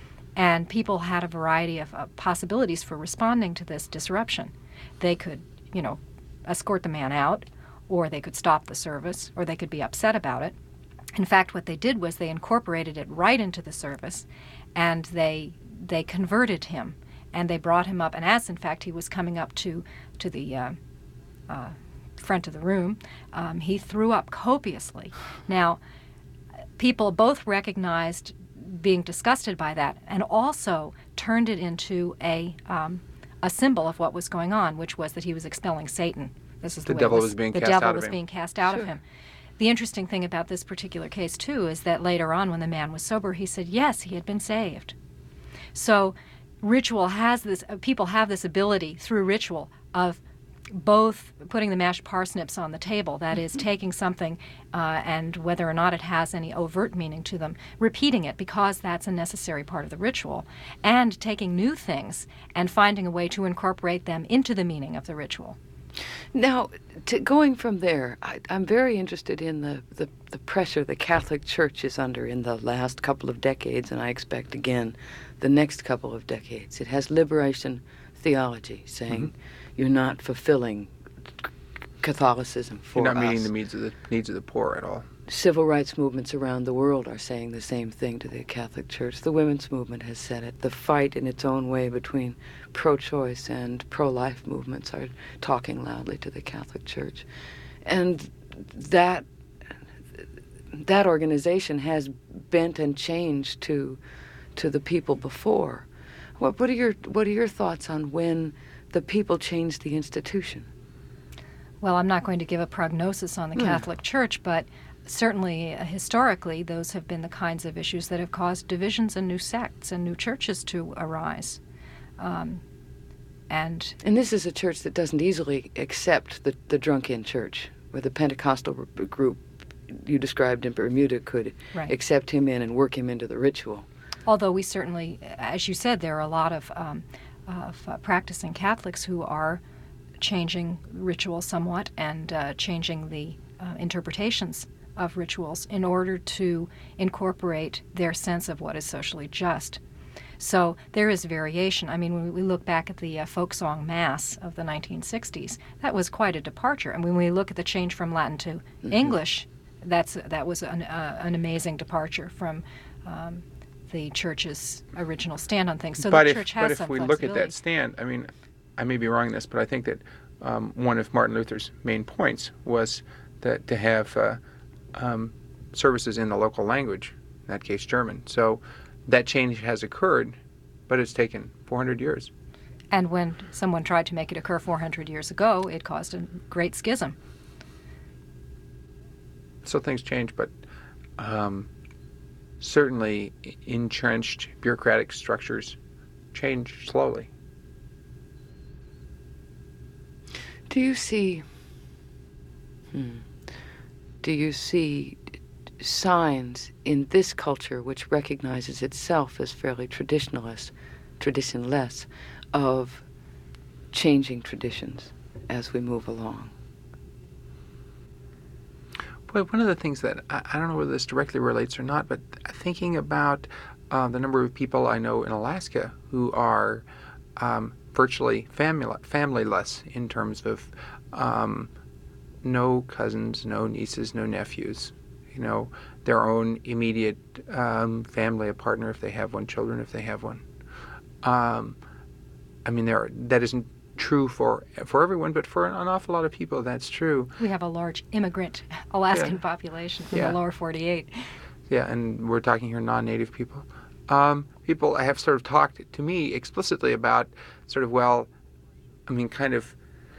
and people had a variety of uh, possibilities for responding to this disruption. They could, you know, escort the man out, or they could stop the service, or they could be upset about it. In fact, what they did was they incorporated it right into the service, and they they converted him, and they brought him up. And as, in fact, he was coming up to to the uh, uh, front of the room, um, he threw up copiously. Now, people both recognized being disgusted by that, and also turned it into a um, a symbol of what was going on, which was that he was expelling Satan. This is the, The way devil it was being the cast devil out of was him. being cast out Sure. of him. The interesting thing about this particular case, too, is that later on when the man was sober, he said, yes, he had been saved. So ritual has this, uh, people have this ability through ritual of both putting the mashed parsnips on the table, that is, taking something uh, and whether or not it has any overt meaning to them, repeating it because that's a necessary part of the ritual, and taking new things and finding a way to incorporate them into the meaning of the ritual. Now, to going from there, I, I'm very interested in the, the, the pressure the Catholic Church is under in the last couple of decades, and I expect again the next couple of decades. It has liberation theology, saying mm-hmm. you're not fulfilling Catholicism for You're not us. meeting the needs of the needs of the poor at all. Civil rights movements around the world are saying the same thing to the Catholic Church. The women's movement has said it. The fight in its own way between pro-choice and pro-life movements are talking loudly to the Catholic Church. And that that organization has bent and changed to to the people before. What, what are your what are your thoughts on when the people change the institution? Well, I'm not going to give a prognosis on the Mm. Catholic Church, but certainly uh, historically those have been the kinds of issues that have caused divisions and new sects and new churches to arise. Um, and And this is a church that doesn't easily accept the, the drunk-in church, where the Pentecostal r- group you described in Bermuda could Right. accept him in and work him into the ritual. although we certainly, as you said, there are a lot of, um, of uh, practicing Catholics who are changing rituals somewhat and uh, changing the uh, interpretations of rituals in order to incorporate their sense of what is socially just. So there is variation. I mean, when we look back at the uh, folk song Mass of the nineteen sixties, that was quite a departure. And when we look at the change from Latin to mm-hmm. English, that's that was an, uh, an amazing departure from um, the Church's original stand on things. So but the if, Church has but if some we look at that stand, I mean, I may be wrong in this, but I think that um, one of Martin Luther's main points was that to have uh, um, services in the local language, in that case German. So that change has occurred, but it's taken four hundred years. And when someone tried to make it occur four hundred years ago, it caused a great schism. So things change, but um, certainly entrenched bureaucratic structures change slowly. Do you see, hmm, do you see signs in this culture which recognizes itself as fairly traditionalist, traditionless, of changing traditions as we move along? Well, one of the things that, I, I don't know whether this directly relates or not, but thinking about uh, the number of people I know in Alaska who are um, virtually family, familyless in terms of um, no cousins, no nieces, no nephews, you know, their own immediate um, family, a partner if they have one, children if they have one. Um, I mean, there are, that isn't true for for everyone, but for an awful lot of people, that's true. We have a large immigrant Alaskan Yeah. population from Yeah. the lower forty-eight. Yeah, and we're talking here non-native people. Um, people have sort of talked to me explicitly about sort of, well, I mean, kind of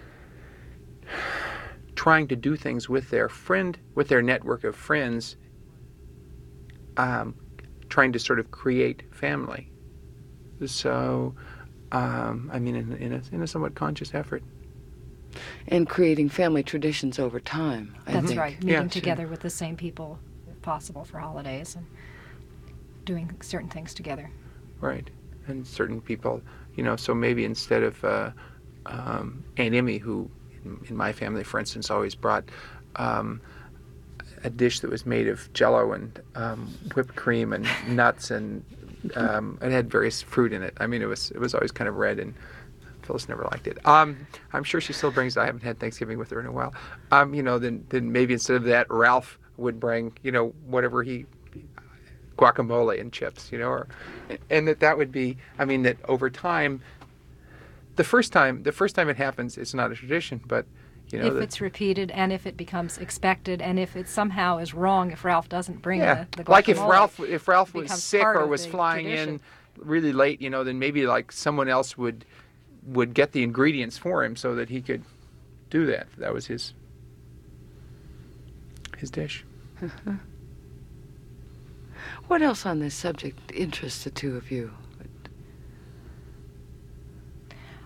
trying to do things with their friend, with their network of friends, um, trying to sort of create family. So, um, I mean, in, in, a, in a somewhat conscious effort. And creating family traditions over time, I That's think. right. Meeting Yeah, together with the same people, if possible, for holidays and doing certain things together. Right. And certain people, you know, so maybe instead of uh, um, Aunt Emmy, who in, in my family, for instance, always brought um, a dish that was made of Jell-O and um, whipped cream and nuts, and um, it had various fruit in it. I mean, it was it was always kind of red, and Phyllis never liked it. Um, I'm sure she still brings it. I haven't had Thanksgiving with her in a while. Um, you know, then then maybe instead of that, Ralph would bring, you know, whatever he, guacamole and chips, you know, or, and that that would be, I mean, that over time, the first time, the first time it happens, it's not a tradition, but, you know. If the, it's repeated and if it becomes expected and if it somehow is wrong, if Ralph doesn't bring yeah, the, the like if guacamole, Ralph, if Ralph was becomes sick part or of was the flying tradition. in really late, you know, then maybe like someone else would, would get the ingredients for him so that he could do that. That was his, his dish. What else on this subject interests the two of you?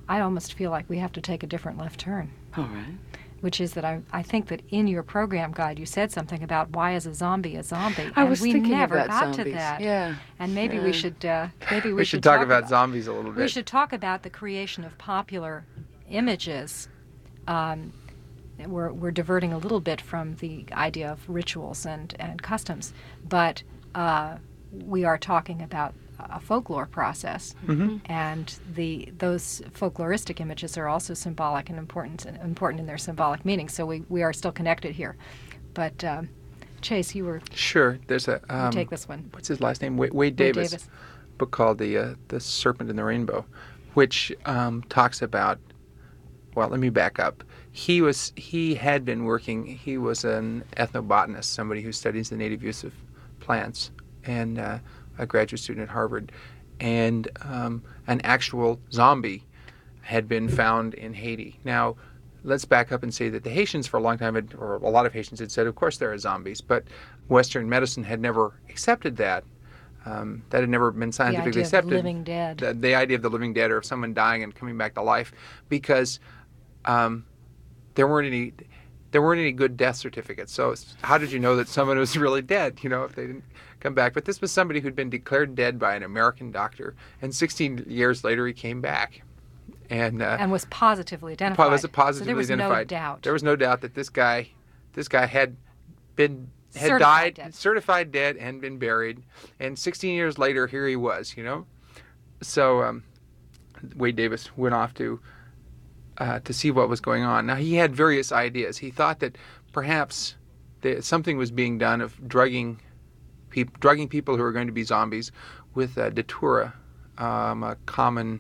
I almost feel like we have to take a different left turn. All right. Which is that I, I think that in your program guide you said something about why is a zombie a zombie, I and was we thinking never about got zombies. to that. Yeah. And maybe Yeah. we should uh, maybe we, We should talk about zombies a little bit. We should talk about the creation of popular images. Um, we're we're diverting a little bit from the idea of rituals and and customs, but uh, we are talking about a folklore process, Mm-hmm. and the those folkloristic images are also symbolic and important important in their symbolic meaning. So we, we are still connected here. But um, Chase, you were Sure. There's a you um, take this one. what's his last name? Wade, Wade Wade Davis. Davis. Book called the uh, the Serpent and the Rainbow, which um, talks about. Well, let me back up. He was he had been working. He was an ethnobotanist, somebody who studies the native use of plants, and uh, a graduate student at Harvard, and um, an actual zombie had been found in Haiti. Now, let's back up and say that the Haitians for a long time, had, or a lot of Haitians had said, of course there are zombies, but Western medicine had never accepted that. Um, that had never been The scientifically idea of accepted. living dead. The, the idea of the living dead, or of someone dying and coming back to life, because um, there weren't any there weren't any good death certificates. So how did you know that someone was really dead? You know, if they didn't come back. But this was somebody who'd been declared dead by an American doctor, and sixteen years later he came back, and uh, and was positively identified. was positively so there was identified. no doubt. There was no doubt that this guy, this guy had been had Certified died, dead. certified dead, and been buried. And sixteen years later, here he was. You know, so um, Wade Davis went off to uh, to see what was going on. Now he had various ideas. He thought that perhaps that something was being done of drugging people, drugging people who are going to be zombies with uh, datura, um, a common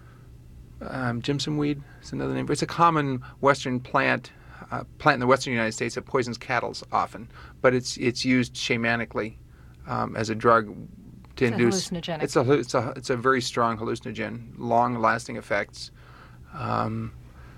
um, Jimson weed is another name. It's a common Western plant, uh, plant in the Western United States that poisons cattle often, but it's it's used shamanically um, as a drug to It's a induce. hallucinogenic. It's a it's a it's a very strong hallucinogen, long-lasting effects. Um,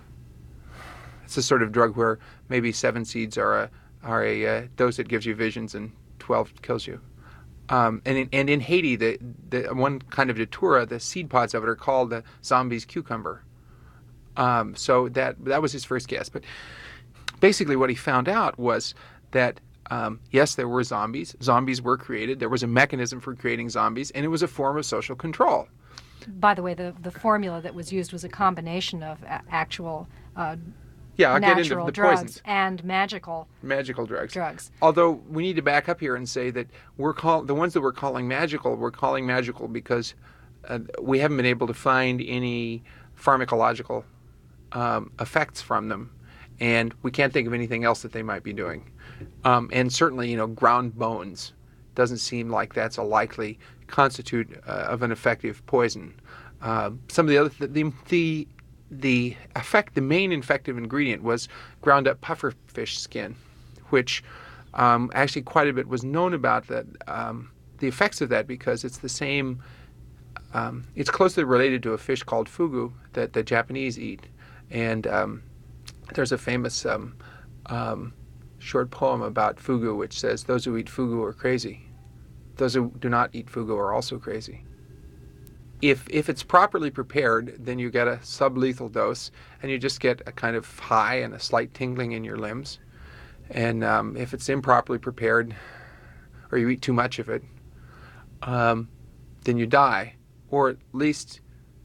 it's a sort of drug where maybe seven seeds are a are a uh, dose that gives you visions and twelve kills you. Um, and in, and in Haiti, the, the one kind of datura, the seed pods of it are called the zombie's cucumber. Um, so that that was his first guess. But basically, what he found out was that um, yes, there were zombies. Zombies were created. There was a mechanism for creating zombies, and it was a form of social control. By the way, the, the formula that was used was a combination of a- actual uh, Yeah, I'll get into natural the drugs poisons, and magical magical drugs. drugs. Although we need to back up here and say that we're call the ones that we're calling magical, we're calling magical because uh, we haven't been able to find any pharmacological um, effects from them, and we can't think of anything else that they might be doing. Um, and certainly, you know, ground bones doesn't seem like that's a likely constitute uh, of an effective poison. Uh, some of the other th- the the the effect, the main effective ingredient was ground up pufferfish skin, which um, actually quite a bit was known about that um, the effects of that because it's the same. Um, it's closely related to a fish called fugu that the Japanese eat, and um, there's a famous um, um, short poem about fugu which says, "Those who eat fugu are crazy. Those who do not eat fugu are also crazy." If if it's properly prepared, then you get a sublethal dose, and you just get a kind of high and a slight tingling in your limbs. And um, if it's improperly prepared, or you eat too much of it, um, then you die. Or at least,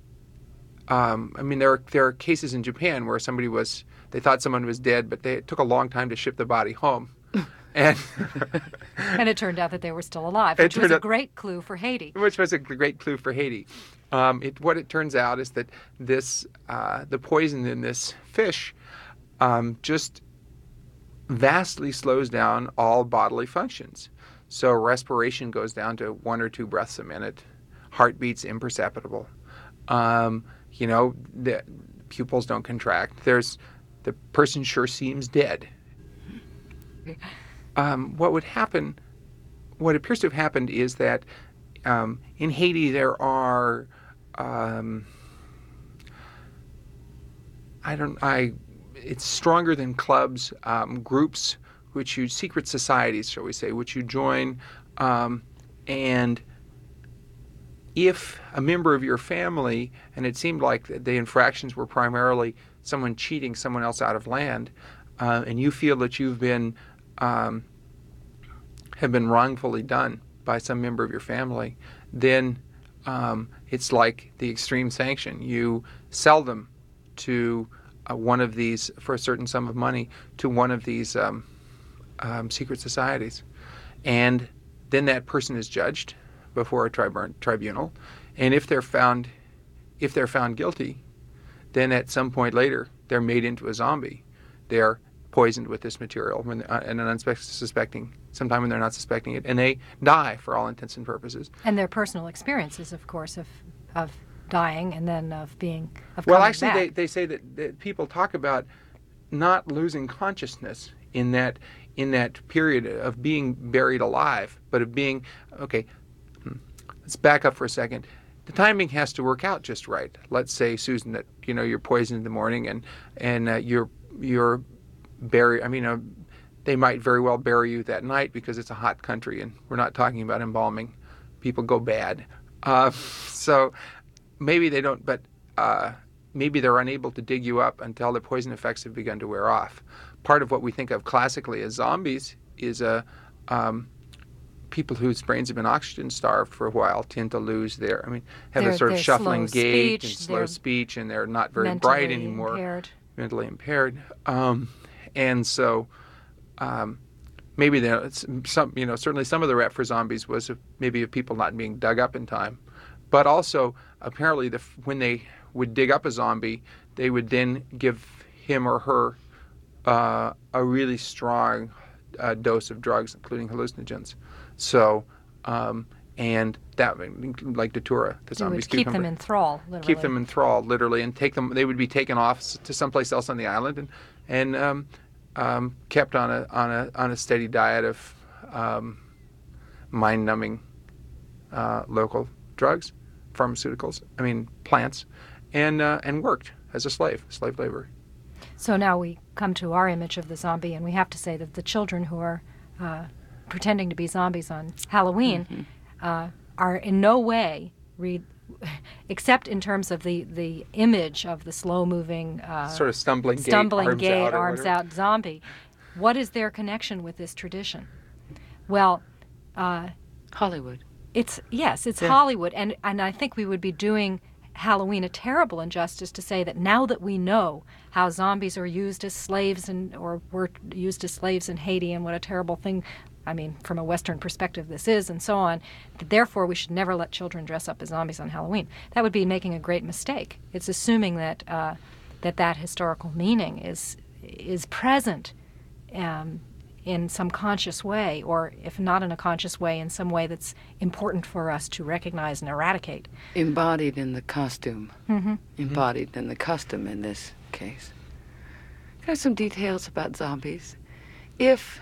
um, I mean, there are there are cases in Japan where somebody was they thought someone was dead, but they, it took a long time to ship the body home. And And it turned out that they were still alive, It which was turned a out- great clue for Haiti. which was a great clue for Haiti. Um, it, what it turns out is that this uh, the poison in this fish um, just vastly slows down all bodily functions. So respiration goes down to one or two breaths a minute. Heartbeat's imperceptible. Um, you know, the pupils don't contract. There's the person sure seems dead. Um, what would happen, what appears to have happened is that um, in Haiti there are, um, I don't, I, it's stronger than clubs, um, groups, which you, secret societies, shall we say, which you join, um, and if a member of your family, and it seemed like the infractions were primarily someone cheating someone else out of land, uh, and you feel that you've been um, have been wrongfully done by some member of your family, then um, it's like the extreme sanction. You sell them to uh, one of these, for a certain sum of money, to one of these um, um, secret societies. And then that person is judged before a tribun- tribunal. And if they're found, if they're found guilty, then at some point later, they're made into a zombie. They're poisoned with this material when, uh, and an unsuspecting, sometime when they're not suspecting it, and they die for all intents and purposes. And their personal experiences, of course, of of dying and then of being of Well, coming actually, back. they, they say that, that people talk about not losing consciousness in that in that period of being buried alive, but of being, okay, let's back up for a second. The timing has to work out just right. Let's say, Susan, that you know you're poisoned in the morning and and uh, you're you're buried. I mean, uh, they might very well bury you that night because it's a hot country, and we're not talking about embalming. People go bad, uh, so maybe they don't. But uh, maybe they're unable to dig you up until the poison effects have begun to wear off. Part of what we think of classically as zombies is a um, people whose brains have been oxygen starved for a while tend to lose their, I mean, have Their- a sort of their shuffling slow gait speech, and slow they're speech, and they're not very mentally bright anymore, impaired. mentally impaired. Um, and so um, maybe there, some, you know, certainly some of the rep for zombies was of maybe of people not being dug up in time. But also, apparently, the, when they would dig up a zombie, they would then give him or her uh, a really strong uh, dose of drugs, including hallucinogens. So, um, and that, like Datura, the It zombie's would keep cucumber. them in thrall, literally. Keep them enthralled, literally, and take them. They would be taken off s- to someplace else on the island, and and um, um, kept on a on a on a steady diet of um, mind-numbing uh, local drugs, pharmaceuticals. I mean, plants, and uh, and worked as a slave, slave labor. So now we come to our image of the zombie, and we have to say that the children who are uh, pretending to be zombies on Halloween Mm-hmm. uh, are in no way, re- except in terms of the, the image of the slow-moving, uh, Sort of stumbling gait, stumbling arms gait, out or arms whatever. out zombie. What is their connection with this tradition? Well, uh, Hollywood. it's yes, it's Yeah. Hollywood, and and I think we would be doing Halloween a terrible injustice to say that now that we know how zombies are used as slaves and or were used as slaves in Haiti and what a terrible thing, I mean, from a Western perspective this is, and so on, that therefore we should never let children dress up as zombies on Halloween. That would be making a great mistake. It's assuming that uh, that that historical meaning is is present um, in some conscious way, or if not in a conscious way, in some way that's important for us to recognize and eradicate. Embodied in the costume. Mm-hmm. Embodied in the custom in this case. There's some details about zombies. If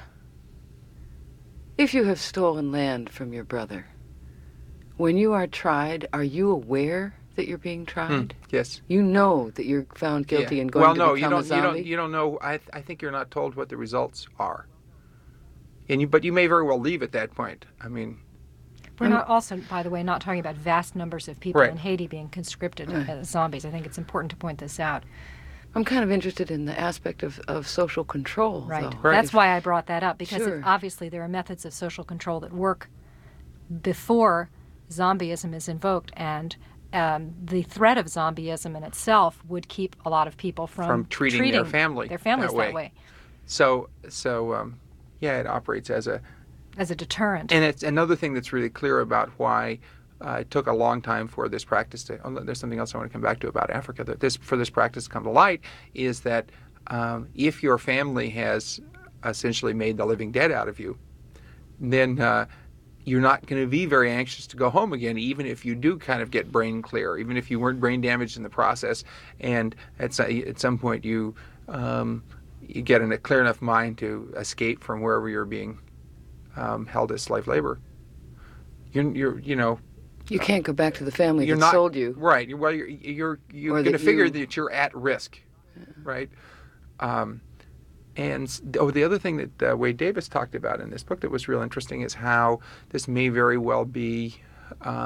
if you have stolen land from your brother, when you are tried, are you aware that you're being tried? Hmm, yes. You know that you're found guilty Yeah. and going well, to no, become you a don't, you zombie? don't. You don't know. I, I think you're not told what the results are. And you, but you may very well leave at that point. I mean, We're I'm- not also, by the way, not talking about vast numbers of people Right. in Haiti being conscripted Right. as zombies. I think it's important to point this out. I'm kind of interested in the aspect of, of social control, Right. though. Right. That's If- why I brought that up, because Sure. it, obviously there are methods of social control that work before zombieism is invoked, and um, the threat of zombieism in itself would keep a lot of people from, From treating their family their families that that way. way, so so um, yeah, it operates as a. as a deterrent. And it's another thing that's really clear about why uh, it took a long time for this practice to. Oh, there's something else I want to come back to about Africa. That this for this practice to come to light is that um, if your family has essentially made the living dead out of you, then uh, you're not going to be very anxious to go home again, even if you do kind of get brain clear, even if you weren't brain damaged in the process, and at some, at some point you um, you get in a clear enough mind to escape from wherever you're being um, held as slave labor. You're, you're you know. You can't go back to the family You're that not sold you. right. You're, well, you're you're you're Or going to that figure you- that you're at risk, right? Um, and s- oh, the other thing that uh, Wade Davis talked about in this book that was real interesting is how this may very well be um,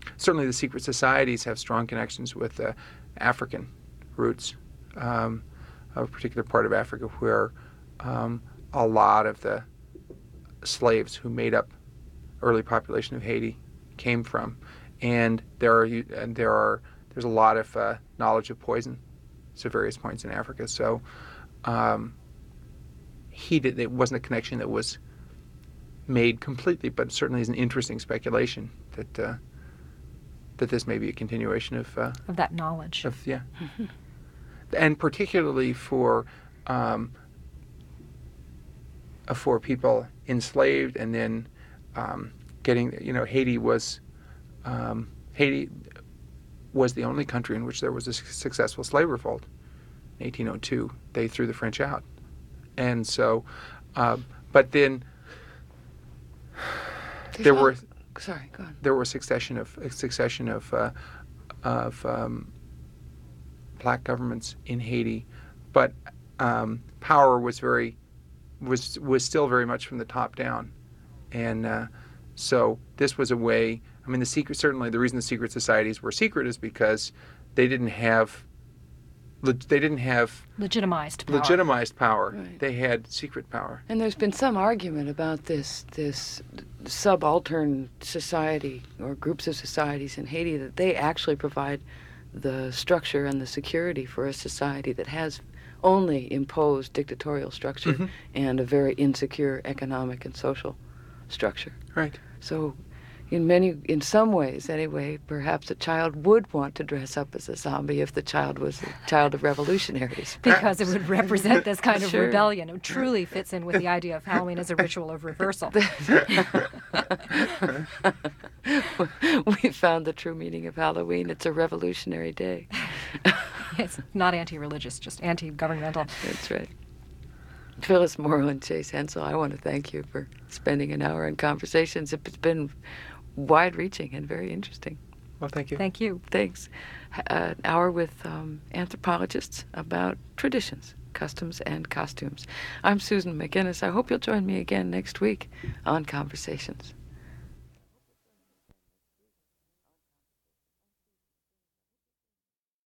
certainly the secret societies have strong connections with uh, African roots, um, a particular part of Africa where um, a lot of the slaves who made up early population of Haiti came from, and there are and there are there's a lot of uh, knowledge of poison at various points in Africa. So um, he did. It wasn't a connection that was made completely, but certainly is an interesting speculation that uh, that this may be a continuation of uh, of that knowledge. Of, yeah, and particularly for um, uh, for people enslaved and then um, getting. You know, Haiti was um, Haiti was the only country in which there was a successful slave revolt. In eighteen oh two, they threw the French out, and so, uh, but then. There's There all- were Sorry, go on. there were a succession of a succession of uh, of um, black governments in Haiti, but um, power was very was was still very much from the top down, and uh, so this was a way. I mean, the secret certainly the reason the secret societies were secret is because they didn't have leg- they didn't have Legitimized power. legitimized power. Right. They had secret power. And there's been some argument about this this subaltern society or groups of societies in Haiti that they actually provide the structure and the security for a society that has only imposed dictatorial structure Mhm. and a very insecure economic and social structure. Right. So in many in some ways anyway, perhaps a child would want to dress up as a zombie if the child was a child of revolutionaries. Because it would represent this kind of Sure. rebellion. It truly fits in with the idea of Halloween as a ritual of reversal. We found the true meaning of Halloween. It's a revolutionary day. It's not anti-religious, just anti-governmental. That's right. Phyllis Morrow and Chase Hensel, I want to thank you for spending an hour in conversations. It's been wide-reaching and very interesting. Well, thank you. Thank you. Thanks. An hour with um, anthropologists about traditions, customs, and costumes. I'm Susan McGinnis. I hope you'll join me again next week on Conversations.